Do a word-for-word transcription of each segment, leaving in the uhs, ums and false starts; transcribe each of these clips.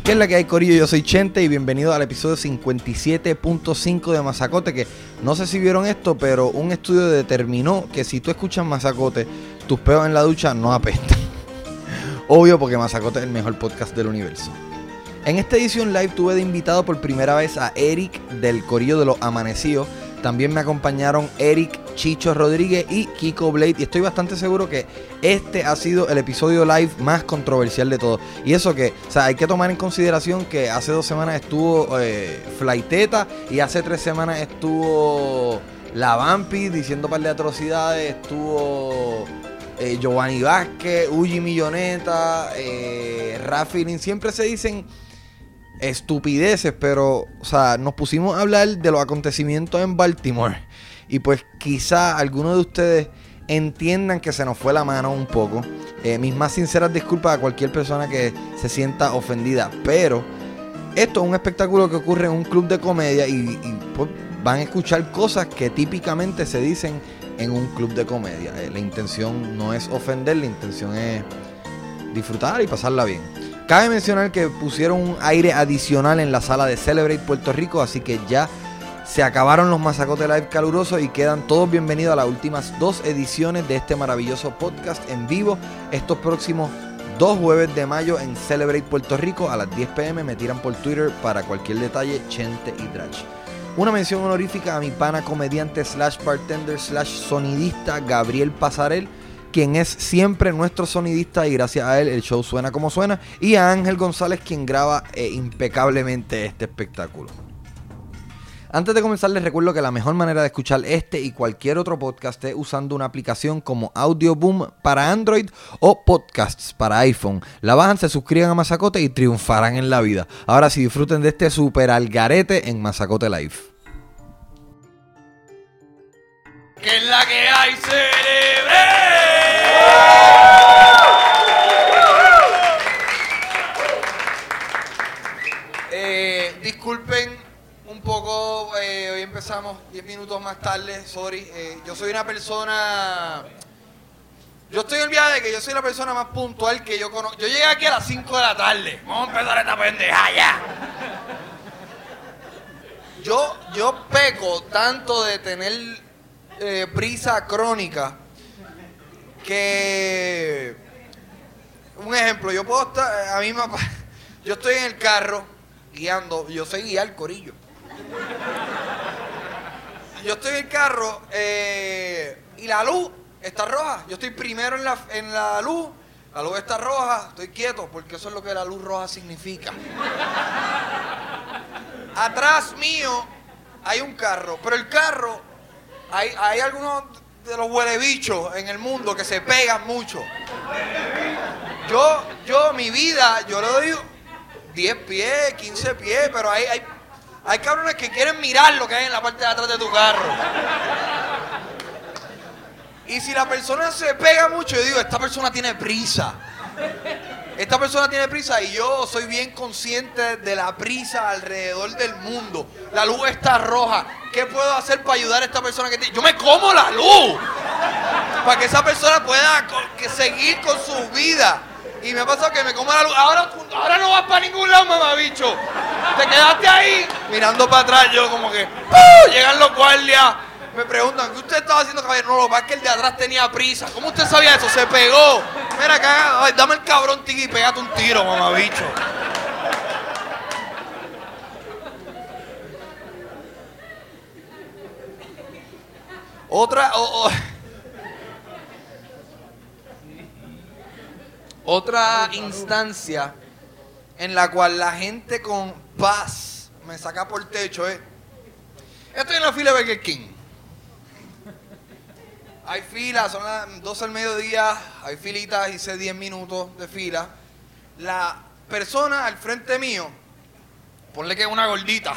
¿Qué es la que hay, corillo? Yo soy Chente y bienvenido al episodio cincuenta y siete punto cinco de Mazacote, que no sé si vieron esto, pero un estudio determinó que si tú escuchas Mazacote, tus peos en la ducha no apestan. Obvio, porque Mazacote es el mejor podcast del universo. En esta edición live tuve de invitado por primera vez a Eric del corillo de los Amanecidos. También me acompañaron Eric, Chicho Rodríguez y Kiko Blade. Y estoy bastante seguro que este ha sido el episodio live más controversial de todos. Y eso que, o sea, hay que tomar en consideración que hace dos semanas estuvo eh, Flaiteta y hace tres semanas estuvo La Vampi diciendo un par de atrocidades. Estuvo eh, Giovanni Vázquez, Uji Milloneta, eh, Rafi. Siempre se dicen estupideces, pero, o sea, nos pusimos a hablar de los acontecimientos en Baltimore y pues quizá algunos de ustedes entiendan que se nos fue la mano un poco. Eh, mis más sinceras disculpas a cualquier persona que se sienta ofendida, pero esto es un espectáculo que ocurre en un club de comedia y, y pues van a escuchar cosas que típicamente se dicen en un club de comedia. Eh, la intención no es ofender, la intención es disfrutar y pasarla bien. Cabe mencionar que pusieron un aire adicional en la sala de Celebrate Puerto Rico, así que ya se acabaron los Mazacote Live calurosos y quedan todos bienvenidos a las últimas dos ediciones de este maravilloso podcast en vivo estos próximos dos jueves de mayo en Celebrate Puerto Rico a las diez p m. Me tiran por Twitter para cualquier detalle, Chente y Drach. Una mención honorífica a mi pana comediante slash bartender slash sonidista Gabriel Pasarel, quien es siempre nuestro sonidista y gracias a él el show suena como suena, y a Ángel González, quien graba eh, impecablemente este espectáculo. Antes de comenzar, les recuerdo que la mejor manera de escuchar este y cualquier otro podcast es usando una aplicación como Audioboom para Android o Podcasts para iPhone. La bajan, se suscriban a Mazacote y triunfarán en la vida. Ahora sí, disfruten de este super algarete en Mazacote Live. ¿Qué es la que hay, celebre? Eh, disculpen un poco, eh, hoy empezamos diez minutos más tarde, sorry. Eh, yo soy una persona, yo estoy en el viaje de que yo soy la persona más puntual que yo conozco. Yo llegué aquí a las cinco de la tarde, vamos a empezar esta pendeja ya. Yo, yo peco tanto de tener Eh, prisa crónica que, un ejemplo, yo puedo estar, a mí me, yo estoy en el carro guiando, yo sé guiar, corillo, yo estoy en el carro eh, y la luz está roja, yo estoy primero en la, en la luz, la luz está roja, estoy quieto porque eso es lo que la luz roja significa. Atrás mío hay un carro, pero el carro, Hay, hay algunos de los huelebichos en el mundo que se pegan mucho. Yo, yo, mi vida, yo le doy diez pies, quince pies, pero hay, hay, hay cabrones que quieren mirar lo que hay en la parte de atrás de tu carro. Y si la persona se pega mucho, yo digo, esta persona tiene prisa. Esta persona tiene prisa y yo soy bien consciente de la prisa alrededor del mundo. La luz está roja. ¿Qué puedo hacer para ayudar a esta persona que tiene? Yo me como la luz para que esa persona pueda que seguir con su vida. Y me ha pasado que me como la luz. Ahora, ahora no vas para ningún lado, mamabicho. Te quedaste ahí mirando para atrás. Yo como que ¡pum! Llegan los guardias. Me preguntan, ¿qué usted estaba haciendo, caballero? No, lo que pasa es que el de atrás tenía prisa. ¿Cómo usted sabía eso? Se pegó. Mira acá, ay, dame el cabrón tigre y pégate un tiro, mamabicho. Otra, o, o, otra instancia en la cual la gente con paz me saca por techo es, estoy en la fila de Burger King. Hay filas, son las doce del mediodía, hay filitas, hice diez minutos de fila. La persona al frente mío, ponle que es una gordita,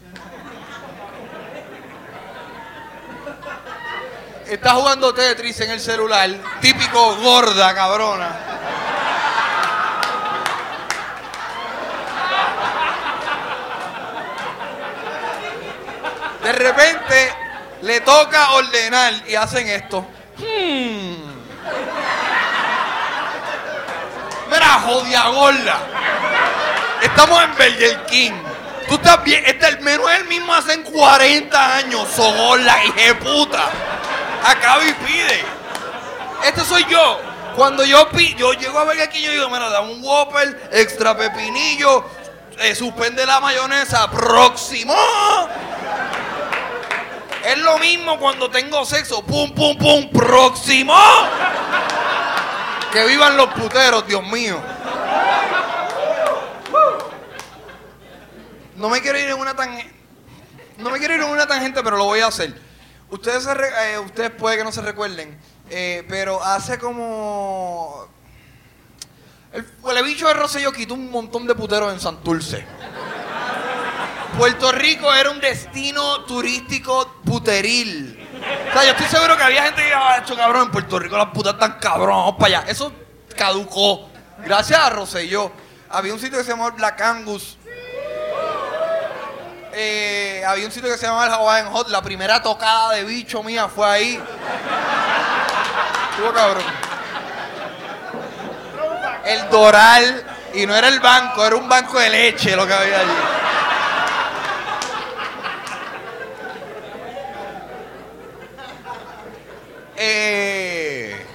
está jugando Tetris en el celular, típico gorda, cabrona. De repente le toca ordenar y hacen esto. Hmm. Mira, jodia gorda. Estamos en Burger King. Tú estás bien. Este el menú es el mismo hace cuarenta años. Sogola, hijeputa. Acaba y pide. Este soy yo. Cuando yo pi yo llego a Burger King, yo digo, mira, dame un Whopper, extra pepinillo, eh, suspende la mayonesa, próximo. Es lo mismo cuando tengo sexo. Pum, pum, pum, próximo. Que vivan los puteros, Dios mío. No me quiero ir en una tangente. No me quiero ir en una tangente, pero lo voy a hacer. Ustedes, se re, eh, ustedes puede que no se recuerden, eh, pero hace como... El huele bicho de Rosselló quitó un montón de puteros en Santurce. Puerto Rico era un destino turístico puteril. O sea, yo estoy seguro que había gente que había hecho cabrón en Puerto Rico, las putas tan cabrón, vamos para allá. Eso caducó. Gracias a Rosselló. Había un sitio que se llamaba Black Angus. Eh, había un sitio que se llamaba el Hawaiian Hot. La primera tocada de bicho mía fue ahí. Estuvo cabrón. El Doral. Y no era el banco, era un banco de leche lo que había allí. Eh,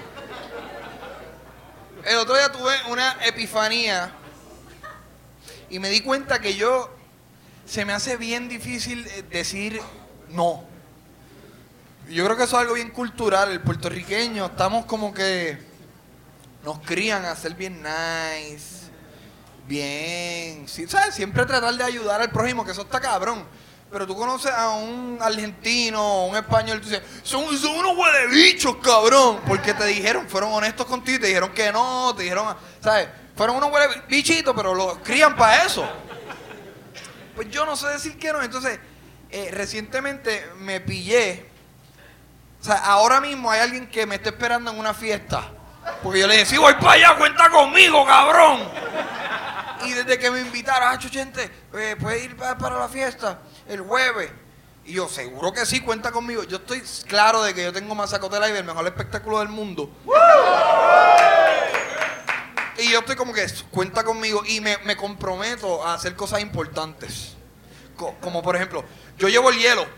el otro día tuve una epifanía y me di cuenta que yo se me hace bien difícil decir no. Yo creo que eso es algo bien cultural. El puertorriqueño estamos como que nos crían a ser bien nice, bien, sí, ¿sabes? Siempre tratar de ayudar al prójimo, que eso está cabrón. Pero tú conoces a un argentino o un español y tú dices, son, son unos huele bichos, cabrón. Porque te dijeron, fueron honestos contigo, te dijeron que no, te dijeron, ¿sabes? Fueron unos huele bichitos, pero los crían para eso. Pues yo no sé decir que no. Entonces, eh, recientemente me pillé. O sea, ahora mismo hay alguien que me está esperando en una fiesta. Porque yo le dije, sí, voy para allá, cuenta conmigo, cabrón. Y desde que me invitaron, ah, Chuchente, eh, ¿puedes ir para, para la fiesta el jueves? Y yo, seguro que sí, cuenta conmigo. Yo estoy claro de que yo tengo Mazacote Live, el mejor espectáculo del mundo. Y yo estoy como que, cuenta conmigo. Y me, me comprometo a hacer cosas importantes. Co como por ejemplo, yo llevo el hielo.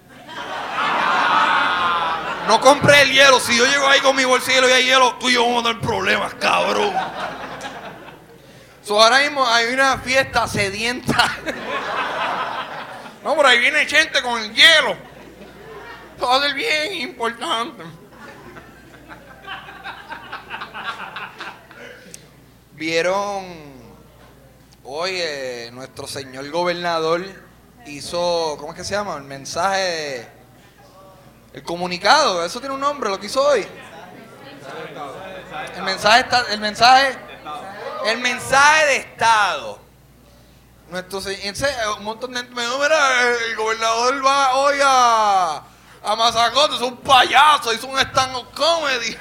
No compré el hielo. Si yo llego ahí con mi bolsillo y hay hielo, tú y yo vamos a tener problemas, cabrón. So, ahora mismo hay una fiesta sedienta. No, por ahí viene gente con el hielo. Eso va a ser bien importante. Vieron, oye, nuestro señor gobernador hizo, ¿cómo es que se llama? El mensaje, de, el comunicado, eso tiene un nombre, lo que hizo hoy. El mensaje está, el mensaje, el mensaje de Estado. Nuestro señor, un montón de gente me dijo, mira, el gobernador va hoy a, a Mazacote, es un payaso, hizo un stand-up comedy.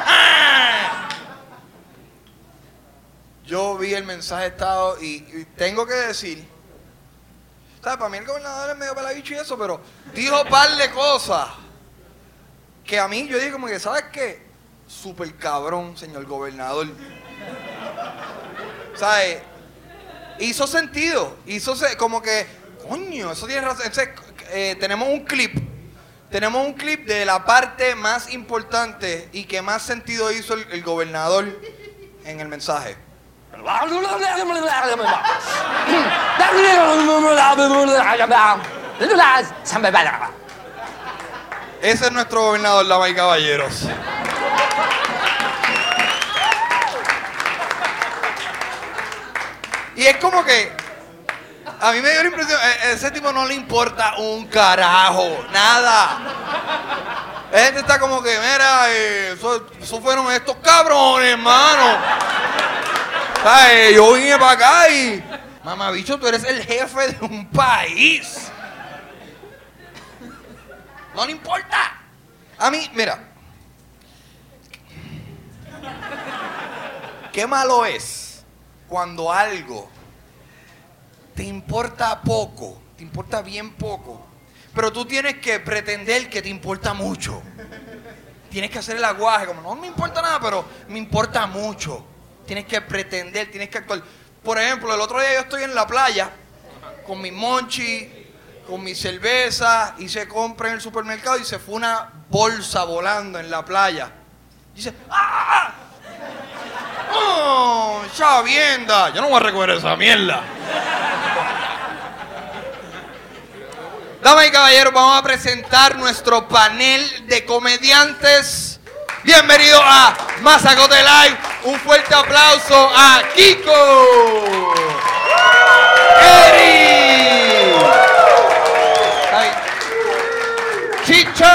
Yo vi el mensaje de Estado y, y tengo que decir, ¿sabes? Para mí el gobernador es medio pelabicho y eso, pero dijo un par de cosas que a mí yo dije como que, ¿sabes qué? Súper cabrón, señor gobernador. ¿Sabes? Hizo sentido, hizo se como que, coño, eso tiene razón. Entonces, eh, tenemos un clip, tenemos un clip de la parte más importante y que más sentido hizo el, el gobernador en el mensaje. Ese es nuestro gobernador, damas y caballeros. Y es como que a mí me dio la impresión, a ese tipo no le importa un carajo, nada. La gente está como que, mira, eh, eso, eso fueron estos cabrones, hermano. ¿Sabes? Yo vine para acá y, mamabicho, tú eres el jefe de un país. No le importa. A mí, mira, qué malo es cuando algo te importa poco, te importa bien poco, pero tú tienes que pretender que te importa mucho. Tienes que hacer el aguaje, como no me importa nada, pero me importa mucho. Tienes que pretender, tienes que actuar. por ejemplo, el otro día yo estoy en la playa con mi monchi, con mi cerveza, y se compra en el supermercado y se fue una bolsa volando en la playa. Dice, ¡ah! ¡Oh! ¡Chavienda! Yo no voy a recoger esa mierda. Damas y caballeros, vamos a presentar nuestro panel de comediantes. Bienvenido a Mazacote Live. Un fuerte aplauso a Kiko, Eric, Chicho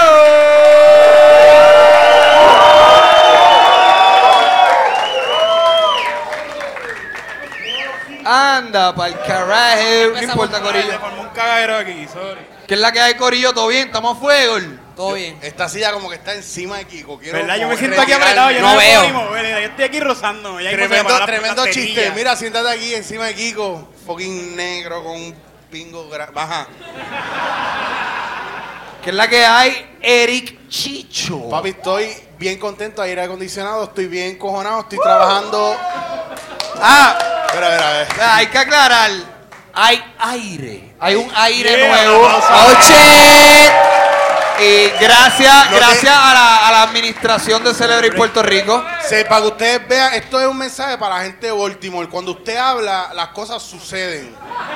anda pa'l carajo. No importa, corillo. Un cagadero aquí, sorry. ¿Qué es la que hay, corillo? ¿Todo bien? ¿Estamos a fuego? Todo bien. Esta silla como que está encima de Kiko. Quiero ¿Verdad? Yo me como siento aquí retirarme. apretado. Yo No no, veo. me puedo ni mover. Yo estoy aquí rozando. Ya Tremendo, tremendo chiste. Mira, siéntate aquí encima de Kiko. Fucking negro con un pingo. gra- Baja. ¿Qué es la que hay? Eric Chicho. Papi, estoy bien contento. Aire acondicionado. Estoy bien cojonado. Estoy trabajando. Ah, Espera, espera, espera. hay que aclarar. Hay aire. Hay un aire Yeah, nuevo. aplausos. ¡Oche! Y gracias, Lo gracias a la, a la administración de Celebrate Puerto Rico. Sí, para que ustedes vean, esto es un mensaje para la gente de Baltimore. Cuando usted habla, las cosas suceden.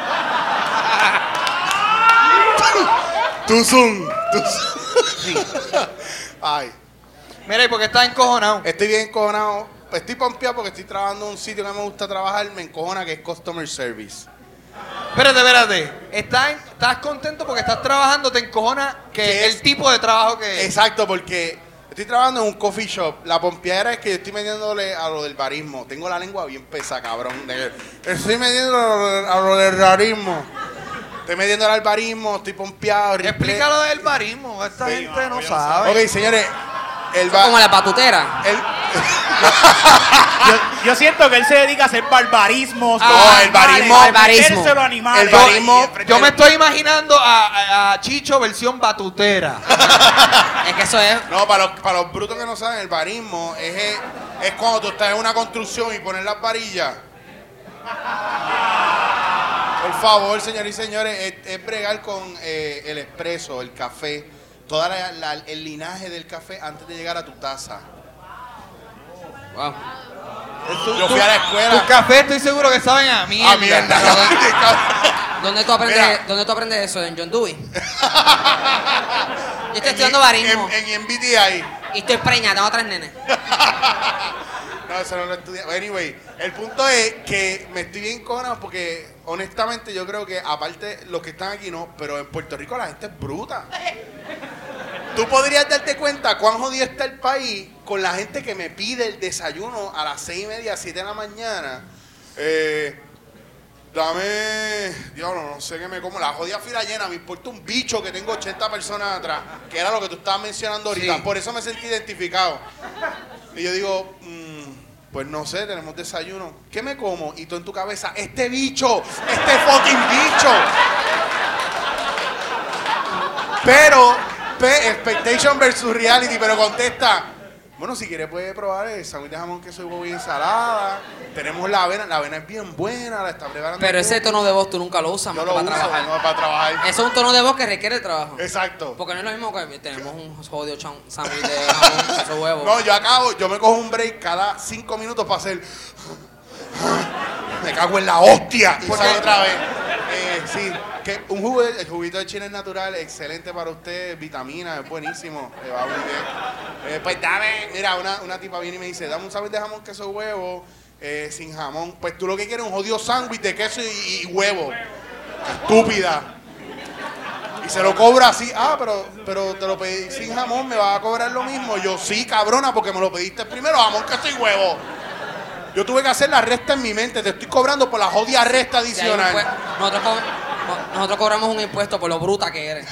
Tu zoom. Tu zoom. Ay. Mira, ¿y por qué estás encojonado? Estoy bien encojonado. Estoy pompeado porque estoy trabajando en un sitio que me gusta trabajar. Me encojona, que es Customer Service. Espérate, espérate. ¿Estás, en- ¿Estás contento porque estás trabajando? ¿Te encojona que ¿Qué el es? tipo de trabajo que es? Exacto, porque estoy trabajando en un coffee shop. La pompeadera es que yo estoy metiéndole a lo del barismo. Tengo la lengua bien pesa, cabrón. De que estoy metiendo a lo, del- a lo del barismo. Estoy metiéndole al barismo, estoy pompeado. rifle- Explícalo del barismo. Esta Sí, gente no no, yo no sabe. Ok, señores. El Como ba- la patutera. el- Yo, yo siento que él se dedica a hacer barbarismos. Ah, con el animales, barismo. a Barbarismo. meterse a los animales. El barismo. Y- Yo me estoy imaginando a, a- a Chicho versión batutera. Es que eso es. No, para los, para los brutos que no saben, el barismo es, es, es cuando tú estás en una construcción y pones las varillas. Por favor, señores y señores, es, es bregar con eh, el espresso, el café, todo el linaje del café antes de llegar a tu taza. Wow. Yo fui a la escuela. Tus cafés estoy seguro que saben a mierda. Ah, mierda. ¿Dónde tú aprendes, Mira. ¿dónde tú aprendes eso? ¿En John Dewey? Yo estoy estudiando En- barismo. En, en, en B T I. Y estoy preñada, tengo tres nenes. No, eso no lo estudié. Anyway, el punto es que me estoy bien cojonado porque, honestamente, yo creo que, aparte, los que están aquí no, pero en Puerto Rico la gente es bruta. Tú podrías darte cuenta cuán jodido está el país con la gente que me pide el desayuno a las seis y media, siete de la mañana. Eh, dame, diablo, no sé qué me como. La jodida fila llena, me importa un bicho que tengo ochenta personas atrás, que era lo que tú estabas mencionando ahorita. Sí. Por eso me sentí identificado. Y yo digo, mm, pues no sé, tenemos desayuno. ¿Qué me como? Y tú en tu cabeza, este bicho, este fucking bicho. Pero, pe- expectation versus reality, pero contesta, bueno, si quieres puedes probar el sándwich de jamón, queso y huevo y ensalada. Tenemos la avena, la avena es bien buena, la está preparando. Pero ese tú. tono de voz tú nunca lo usas Yo más lo que uso, para trabajar. no, para trabajar. Eso es un tono de voz que requiere trabajo. Exacto. Porque no es lo mismo que tenemos un jodido chan- sándwich de jamón, queso, huevo. No, yo acabo, yo me cojo un break cada cinco minutos para hacer. Me cago en la hostia. Y salgo otra vez. Eh, sí, que un jugo, de- el juguito de China es natural, excelente para usted, vitamina, es buenísimo, le va muy bien. Eh, pues dame, mira, una, una tipa viene y me dice, dame un sándwich de jamón, queso, huevo, eh, sin jamón. Pues tú lo que quieres es un jodido sándwich de queso y, y huevo. Estúpida. Y se lo cobra así, ah, pero, pero te lo pedí sin jamón, me va a cobrar lo mismo. Yo, sí, cabrona, porque me lo pediste primero, jamón, queso y huevo. Yo tuve que hacer la resta en mi mente, te estoy cobrando por la jodida resta Si hay un adicional. impue- nosotros, co- no- nosotros cobramos un impuesto por lo bruta que eres.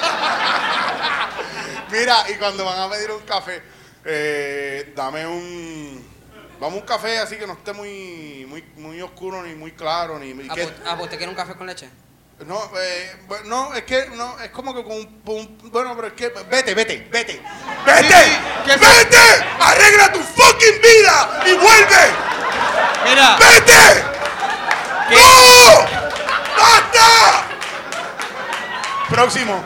Mira, y cuando van a pedir un café, eh, dame un... Vamos a un café así que no esté muy, muy, muy oscuro, ni muy claro, ni... Ah, que- pues, ah, pues, ¿usted quiere un café con leche? no, eh, bu- no, es que no, es como que con un, un- bueno, pero es que vete, vete, vete, vete, sí, que se- vete, arregla tu fucking vida y vuelve, Mira, vete. ¿Qué? ¡No! ¡Basta! Próximo.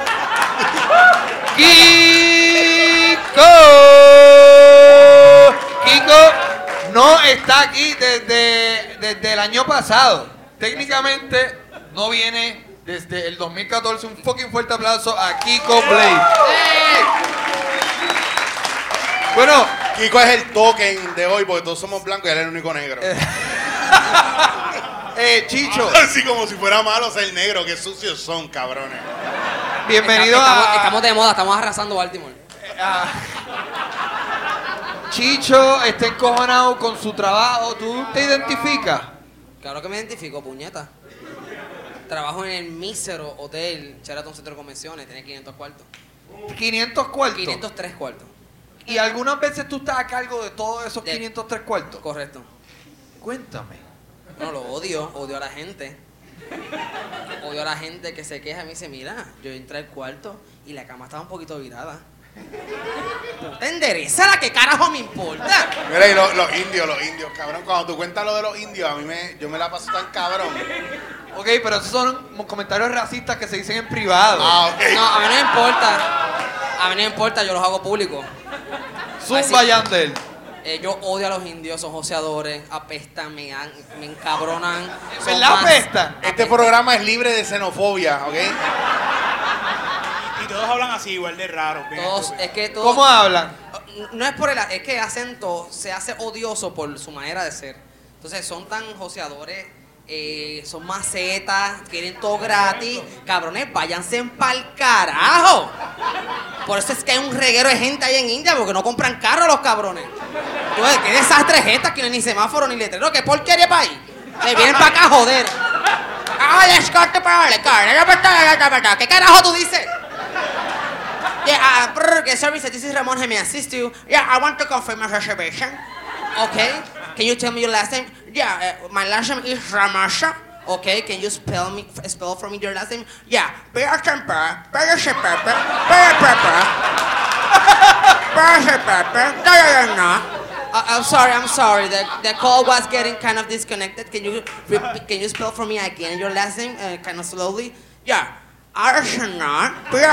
Kiko. Kiko no está aquí desde, desde el año pasado. Técnicamente no viene desde el dos mil catorce. Un fucking fuerte aplauso a Kiko Blade. Bueno, Kiko es el token de hoy porque todos somos blancos y él es el único negro. eh, Chicho, Así como si fuera malo ser negro, qué sucios son, cabrones. bienvenido estamos, a... estamos de moda, estamos arrasando Baltimore. a- Chicho está encojonado con su trabajo. ¿Tú te identificas? Claro que me identifico, puñeta. Trabajo en el mísero hotel Sheraton Centro de Convenciones, tiene quinientos cuartos. quinientos cuartos. quinientos tres cuartos. ¿Y algunas veces tú estás a cargo de todos esos De- quinientos tres cuartos? Correcto. Cuéntame. No, lo odio, odio a la gente. Odio a la gente que se queja y me dice, mira, yo entré al cuarto y la cama estaba un poquito virada. No te endereza, ¿qué carajo me importa? Mira, y lo- los indios, los indios, cabrón. Cuando tú cuentas lo de los indios, a mí me, yo me la paso tan cabrón. Ok, pero esos son comentarios racistas que se dicen en privado. Ah, ok. No, a mí no me importa. A mí no me importa, yo los hago públicos. Zumba así- Yandel. Eh, yo odio a los indios, son joseadores, apestan, me, an- me encabronan. son ¿Verdad más- apestan? Este programa es libre de xenofobia, ¿ok? Y todos hablan así, igual de raro. bien Todos, estúpido. es que todos, ¿Cómo hablan? No es por el, es que el acento se hace odioso por su manera de ser. Entonces son tan joseadores, eh, son macetas, quieren todo gratis. Cabrones, váyanse pa'l carajo. Por eso es que hay un reguero de gente ahí en India, porque no compran carros los cabrones. Entonces, qué desastre es esta, que no hay ni semáforo ni letrero, qué porquería país. Me vienen para acá a joder. Ay, escorte para el carro. ¿Qué carajo tú dices? Yeah, uh, brr, okay, service, this is Ramon. How may I assist you? Yeah, I want to confirm my reservation. Okay. Can you tell me your last name? Yeah, uh, my last name is Ramasha. Okay. Can you spell me spell for me your last name? Yeah, Bear Temper, Bear Temper, Bear Pepper, Bear Pepper. No, no, no, no. Uh, I'm sorry, I'm sorry. The the call was getting kind of disconnected. Can you repeat, can you spell for me again your last name, uh, kind of slowly? Yeah. Arsenal,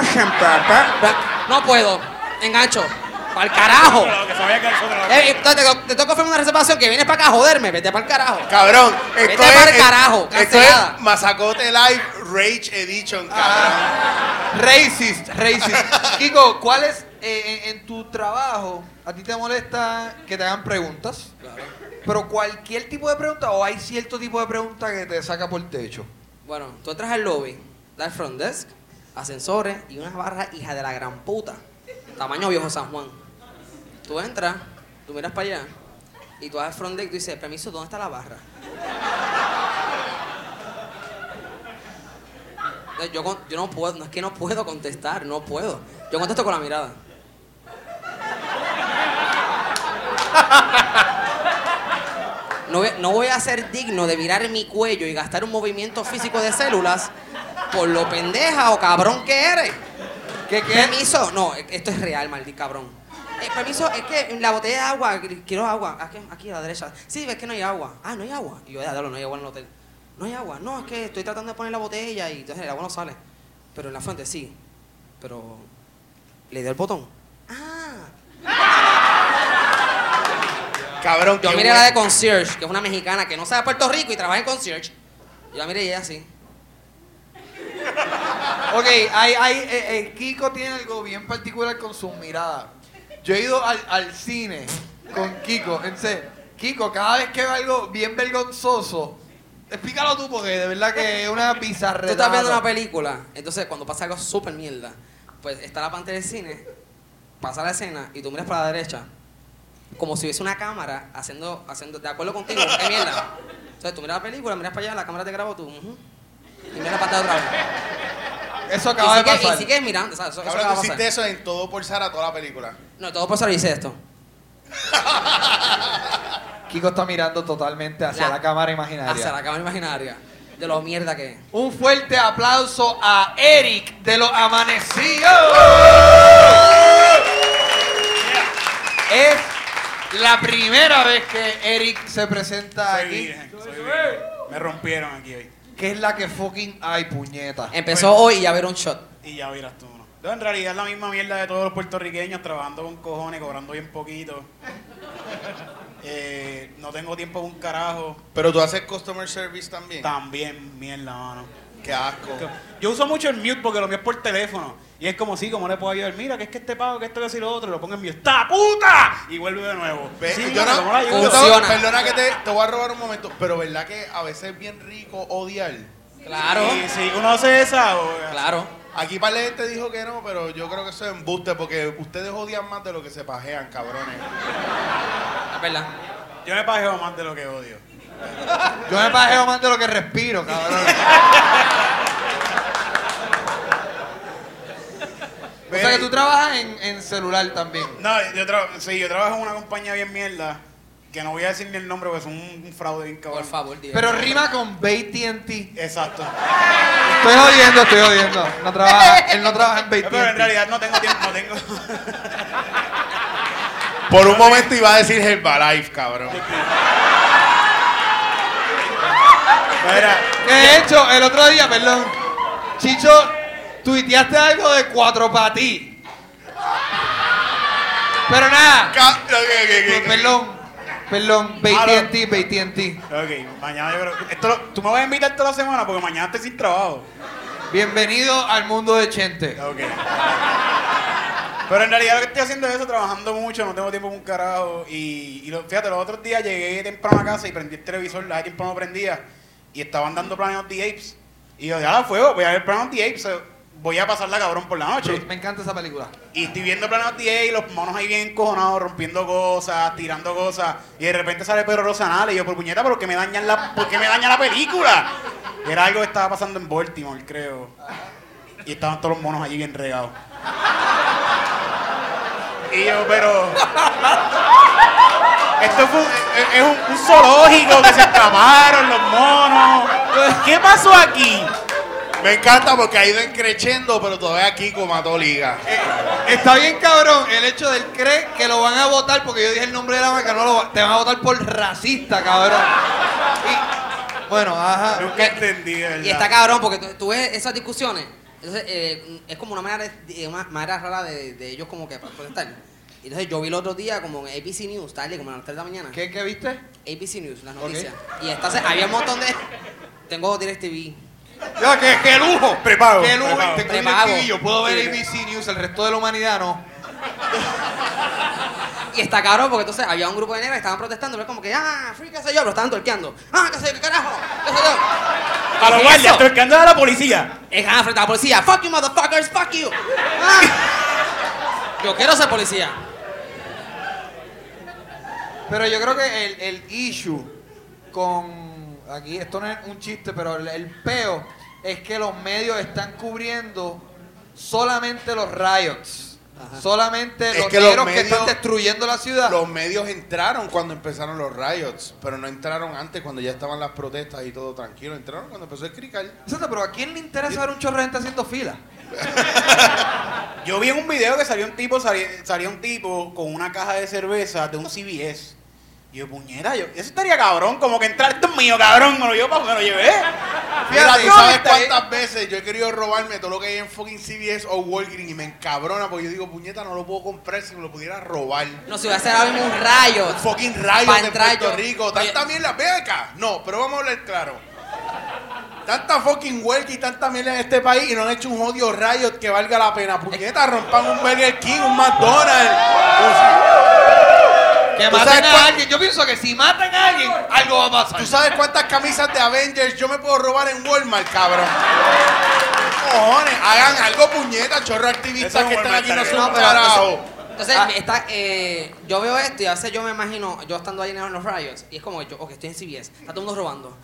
no puedo, engancho, pa'l carajo. Lo que se vaya a quedar sobre la- Eh, entonces te, te toca hacer una reservación que vienes para acá a joderme, vete pa'l carajo. Cabrón, Vete esto pa'l es, carajo, esto cancelada. es Mazacote Live Rage Edition, cabrón. Racist, racist. Kiko, ¿cuál es eh, en, en tu trabajo? ¿A ti te molesta que te hagan preguntas? Claro. Pero cualquier tipo de pregunta o hay cierto tipo de pregunta que te saca por el techo. Bueno, tú entras al lobby, al front desk, ascensores y unas barras hija de la gran puta. Tamaño viejo San Juan. Tú entras, tú miras para allá y tú vas al front desk y tú dices, permiso, ¿dónde está la barra? Entonces, Yo, con- yo no puedo, no es que no puedo contestar, no puedo. Yo contesto con la mirada. No voy, no voy a ser digno de virar mi cuello y gastar un movimiento físico de células por lo pendeja o cabrón que eres. ¿Qué, qué? Permiso, no, esto es real, maldito cabrón. Eh, permiso, es que la botella de agua, quiero agua, aquí, aquí a la derecha. Sí, ves que no hay agua. Ah, no hay agua. Y yo, ya, no hay agua en el hotel. No hay agua, no, es que estoy tratando de poner la botella y entonces el agua no sale. Pero en la fuente sí. Pero le dio el botón. Ah. Cabrón, Yo qué miré a buen- la de concierge, que es una mexicana que no sabe Puerto Rico y trabaja en concierge. Yo la miré y ella así. Ok, hay, hay, eh, eh, Kiko tiene algo bien particular con sus miradas. Yo he ido al, al cine con Kiko. Entonces, Kiko, cada vez que veo algo bien vergonzoso, explícalo tú porque de verdad que es una bizarreta. Tú estás viendo una película, entonces cuando pasa algo súper mierda, pues está la pantalla del cine, pasa la escena y tú miras para la derecha, como si hubiese una cámara haciendo, haciendo de acuerdo contigo, qué mierda. Entonces tú miras la película, miras para allá, la cámara te graba tú, ujú, y miras la pantalla otra vez. Eso acaba y, de sigue, pasar. y sigues mirando, ¿sabes? Eso, eso Cabrón, acaba tú de hiciste pasar. eso en Todo por Sara, toda la película. No, todo por eso hice esto. Kiko está mirando totalmente hacia la, La- cámara imaginaria. Hacia la cámara imaginaria, de lo mierda que es. Un fuerte aplauso a Eric de los Amanecidos. Es la primera vez que Eric se presenta Soy aquí. virgen, soy virgen. Me rompieron aquí hoy. ¿Qué es la que fucking hay, puñeta? Empezó hoy y ya ver un shot. Y ya miras tú uno. No, en realidad es la misma mierda de todos los puertorriqueños, trabajando con cojones, cobrando bien poquito. Eh, no tengo tiempo de un carajo. Pero tú haces customer service también. También, mierda, mano. Qué asco. Yo uso mucho el mute porque lo mío es por teléfono. Y es como, sí, ¿cómo le puedo ayudar? Mira, que es que este pago, que esto, que si lo otro, lo pongo en mute. ¡Está puta! Y vuelve de nuevo. Ve, Sí, yo mano, no- ¿cómo la ayudo? yo te- Funciona. Perdona que te, te voy a robar un momento, pero ¿verdad que a veces es bien rico odiar? Claro, Sí, sí, uno se desahoga. claro. Aquí para la gente dijo que no, pero yo creo que eso es embuste porque ustedes odian más de lo que se pajean, cabrones. Es verdad. Yo me pageo más de lo que odio. Yo me pajeo más de lo que respiro, cabrón. O sea que tú trabajas en, en celular también. No, yo, tra sí, yo trabajo en una compañía bien mierda, que no voy a decir ni el nombre porque es un, un fraude bien cabrón. Por favor, dile. Pero rima con B T and T. Exacto. Estoy jodiendo, estoy jodiendo. No trabaja, él no trabaja en B T Pero en and T. realidad no tengo tiempo, no tengo... Por un momento iba a decir Herbalife, cabrón. Mira, De hecho, el otro día, perdón, Chicho, tuiteaste algo de cuatro para ti. Pero nada, Ca- ok, ok, ok. perdón, perdón, B T and T, B T and T. ok, mañana yo creo... Esto lo- tú me vas a invitar toda la semana porque mañana estoy sin trabajo. Bienvenido al mundo de Chente. Ok. Pero en realidad lo que estoy haciendo es eso, trabajando mucho, no tengo tiempo para un carajo. Y, y lo- fíjate, los otros días llegué temprano a casa y prendí el televisor, hace tiempo no lo prendía. Y estaban dando Planet of the Apes. Y yo, ya la fuego, voy a ver Planet of the Apes, eh, voy a pasarla cabrón por la noche. Me encanta esa película. Y estoy viendo Planet of the Apes, los monos ahí bien encojonados, rompiendo cosas, tirando cosas. Y de repente sale Pedro Rosanales y yo, por puñeta, ¿por qué me dañan la, ¿por qué me daña la película? Y era algo que estaba pasando en Baltimore, creo. Y estaban todos los monos allí bien regados. Y yo, pero... Esto fue un- es, es un, un zoológico que se escaparon los monos. ¿Qué pasó aquí? Me encanta porque ha ido encrechendo, pero todavía Kiko mató liga. Está bien cabrón el hecho de él cree que lo van a votar porque yo dije el nombre de la marca, no lo va- te van a votar por racista, cabrón. Y, bueno, ajá. Nunca entendí, de verdad. Y está cabrón porque tú, tú ves esas discusiones. Entonces, eh, es como una manera, de, una manera rara de, de ellos como que para protestar. Entonces, yo vi el otro día como en A B C News, tarde, como a las tres de la mañana. ¿Qué, qué viste? A B C News, las noticias. Y entonces había un montón de... Tengo DirecTV. Ya, qué, qué lujo. Prepago, Qué lujo. prepago. Tengo Prepago. DirecTV, yo puedo ver Sí. A B C News, el resto de la humanidad no. Y está cabrón porque entonces había un grupo de negros que estaban protestando, pero es como que, ah, free, qué sé yo, pero estaban torqueando. Ah, qué sé yo, qué carajo, qué sé yo. A los ¿Qué es guardias, eso? torcando a la policía. Es ah, frente a la policía, fuck you motherfuckers, fuck you. Ah. Yo quiero ser policía. Pero yo creo que el, el issue con... Aquí, esto no es un chiste, pero el, el peo es que los medios están cubriendo solamente los riots. Ajá. Solamente Es los que los negros que medios- están destruyendo la ciudad. Los medios entraron cuando empezaron los riots, pero no entraron antes cuando ya estaban las protestas y todo tranquilo. Entraron cuando empezó el crical. Exacto, pero ¿a quién le interesa ver un chorro de gente haciendo fila? Yo vi en un video que salió un tipo, salía, salía un tipo con una caja de cerveza de un C V S. Y yo, puñera, yo, eso estaría cabrón, como que entrar, esto es mío, cabrón, me lo llevo para me lo llevé. Mira, Fíjate, ¿tú no, sabes está ahí. cuántas veces yo he querido robarme todo lo que hay en fucking C V S o Walgreens y me encabrona porque yo digo, puñeta, no lo puedo comprar si me lo pudiera robar. No, si voy a hacer ahora mismo un rayo. Fucking rayos Pa' de entrar Puerto yo. Rico. Tanta mierda, ve acá. No, pero vamos a hablar claro. Tanta fucking huelga y tanta mierda en este país y no han hecho un jodido riot que valga la pena. Puñeta, rompan un Burger King, un McDonald's. Que ¿Tú maten sabes a cuál- alguien. Yo pienso que si matan a alguien, algo va a pasar. ¿Tú sabes cuántas camisas de Avengers yo me puedo robar en Walmart, cabrón? Cojones, hagan algo, puñeta, chorro activistas Eso en que están Walmart aquí no está son un bien. No, pero carajo. Entonces, Ah. está, eh, yo veo esto y a veces yo me imagino, yo estando ahí en los riots, y es como yo, ok, estoy en C B S, está todo el mundo robando.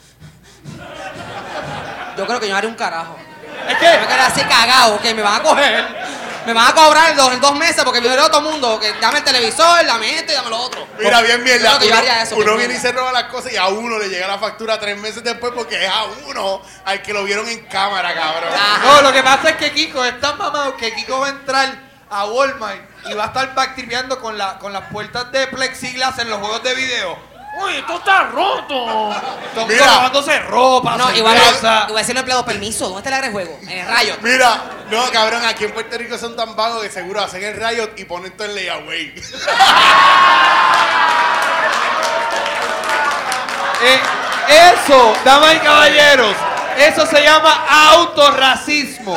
Yo creo que yo haré un carajo. Es Yo que me quedé así cagado, ok, me van a coger. Me van a cobrar en dos, en dos meses porque viene todo el mundo, que dame el televisor, dame esto y dame lo otro. Mira, bien Yo mierda. creo que yo Uno, haría eso, uno bien viene y mierda. se roba las cosas y a uno le llega la factura tres meses después porque es a uno al que lo vieron en cámara, cabrón. Ajá. no, lo que pasa es que Kiko es tan mamado que Kiko va a entrar a Walmart y va a estar backtripeando con, la, con las puertas de plexiglas en los juegos de video. ¡Uy, esto está roto! Están Mira. robándose ropa, No, igual, cerveza. igual decirle empleado, permiso, ¿dónde está el área de juego? En el rayo. Mira, no, cabrón, aquí en Puerto Rico son tan vagos que seguro hacen el Riot y ponen todo en layaway. Eh, eso, damas y caballeros, eso se llama autorracismo.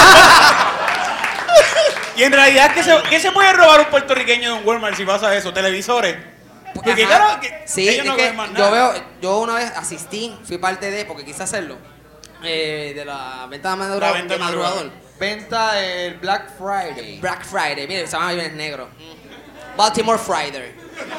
Y en realidad, ¿qué se, ¿qué se puede robar un puertorriqueño de un Walmart si pasa eso? ¿Televisores? Porque Ajá. claro, que Sí, ellos es no que cogen más yo nada. veo, yo una vez asistí, fui parte de, porque quise hacerlo, eh, de la venta de madrugador. La venta de de madrugador. Venta el Black Friday. Black Friday, mire, se llama Viernes Negro. Baltimore Friday.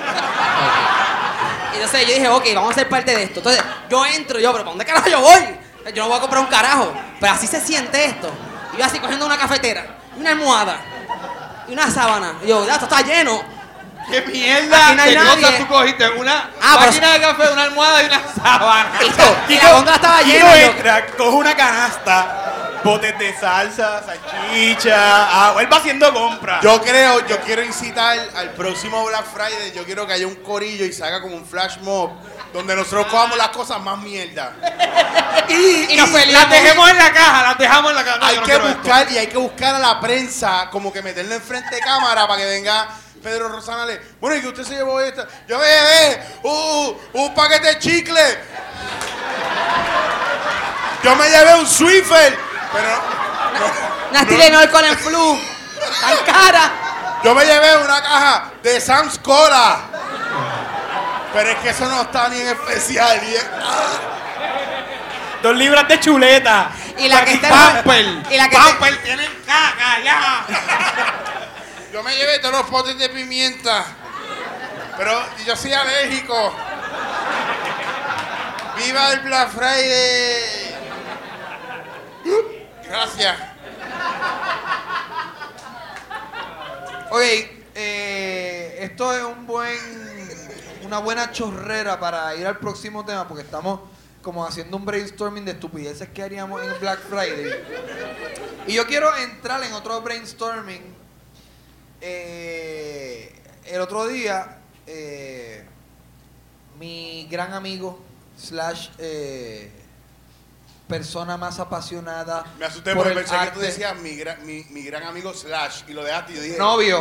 Y entonces yo dije, ok, vamos a ser parte de esto. Entonces yo entro, yo, pero ¿para dónde carajo yo voy? Yo no voy a comprar un carajo. Pero así se siente esto. Y yo así cogiendo una cafetera, una almohada y una sábana. Y yo, ya, esto está lleno. ¿Qué mierda Aquí no hay de nadie. cosas tú cogiste? Una Ah, pero- máquina de café, una almohada y una sábana. Y, y la góndola estaba Kiko llena. y yo, entra, coge una canasta, botes de salsa, salchicha, agua, él va haciendo compras. Yo creo, yo quiero incitar al próximo Black Friday, yo quiero que haya un corillo y se haga como un flash mob donde nosotros cojamos las cosas más mierda. y, y nos Las peleamos. dejemos en la caja, las dejamos en la caja. No, Hay yo no que quiero esto. buscar y hay que buscar a la prensa, como que meterle enfrente de cámara para que venga Pedro Rosanales. Bueno, y que usted se llevó esta. Yo me llevé uh, un paquete de chicle. Yo me llevé un Swiffer. Pero Una Tylenol con el flu. Tan cara. yo me llevé una caja de Sam's Cola. Pero es que eso no está ni en especial. Y es- Dos libras de chuleta. Y la que está Pamper. Y la que Pamper tienen caca ya. Yo me llevé todos los potes de pimienta. Pero yo soy alérgico. ¡Viva el Black Friday! Gracias. Ok, eh, esto es un buen, una buena chorrera para ir al próximo tema porque estamos como haciendo un brainstorming de estupideces que haríamos en Black Friday. Y yo quiero entrar en otro brainstorming. Eh, el otro día, eh, mi gran amigo slash eh, persona más apasionada Me asusté por porque el pensé que tú arte, decías mi, gra- mi, mi gran amigo Slash y lo dejaste y yo dije... novio,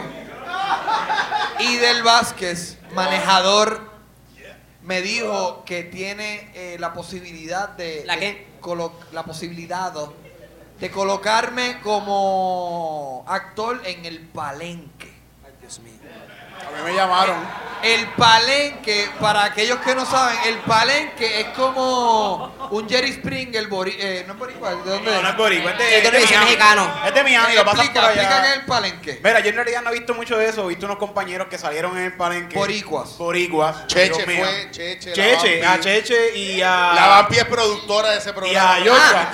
y del Vázquez, manejador, me dijo que tiene eh, la posibilidad de, ¿La de qué? colo- la posibilidad de colocarme como actor en el Palenque. Ay, Dios mío. A mí me llamaron. El Palenque, para aquellos que no saben, el Palenque es como un Jerry Springer, bori- eh, no es boricua, ¿de dónde No, es? no es boricua, es de, Es de es de televisión Miami. mexicano. Es de Miami, lo pasan por Explica, explica qué allá. es el Palenque. Mira, yo en realidad no he visto mucho de eso. He visto unos compañeros que salieron en el palenque. Boricuas. Boricuas. Cheche amigos míos. fue, Cheche, la Cheche, Vampi. a Cheche y a... La Vampi es productora de ese y programa. a Yoshua.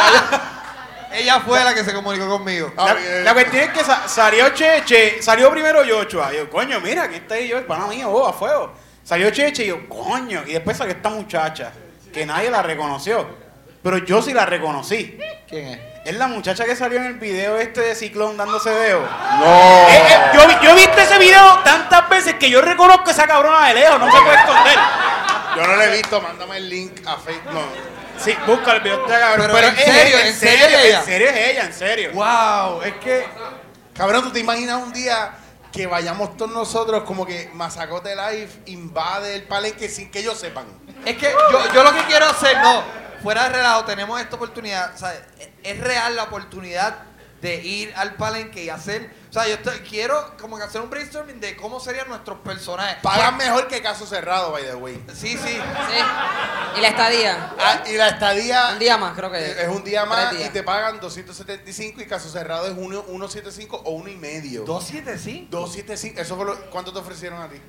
Ella fue la que se comunicó conmigo. Ah, La, bien. la cuestión es que sa- salió Cheche, salió primero Yoshua. Y yo, coño, mira, aquí está yo, el pana mío, oh, a fuego. Salió Cheche y yo, coño. Y después salió esta muchacha, que nadie la reconoció. Pero yo sí la reconocí. ¿Quién es? Es la muchacha que salió en el video este de Ciclón dándose dedo. No. Eh, eh, yo, vi- yo he visto ese video tantas veces que yo reconozco esa cabrona de lejos, no se puede esconder. Yo no lo he visto, mándame el link a Facebook. No. Sí, busca el video, está cabrón. Pero en es serio, ella, en serio es ella. en serio es ella, en serio. Wow, es que Cabrón, ¿tú te imaginas un día que vayamos todos nosotros como que Mazacote Live invade el Palenque sin que ellos sepan? es que yo, yo lo que quiero hacer, no, fuera de relajo, tenemos esta oportunidad, ¿sabes? Es real la oportunidad de ir al Palenque y hacer, o sea, yo estoy- quiero como que hacer un brainstorming de cómo serían nuestros personajes. Pagan mejor que Caso Cerrado, by the way. Sí, sí. Sí. Y la estadía. Ah, y la estadía Un día más, creo que es un día más Tres días. y te pagan doscientos setenta y cinco y Caso Cerrado es uno, ciento setenta y cinco o uno y medio. ¿doscientos setenta y cinco? doscientos setenta y cinco. Eso fue lo, ¿cuánto te ofrecieron a ti?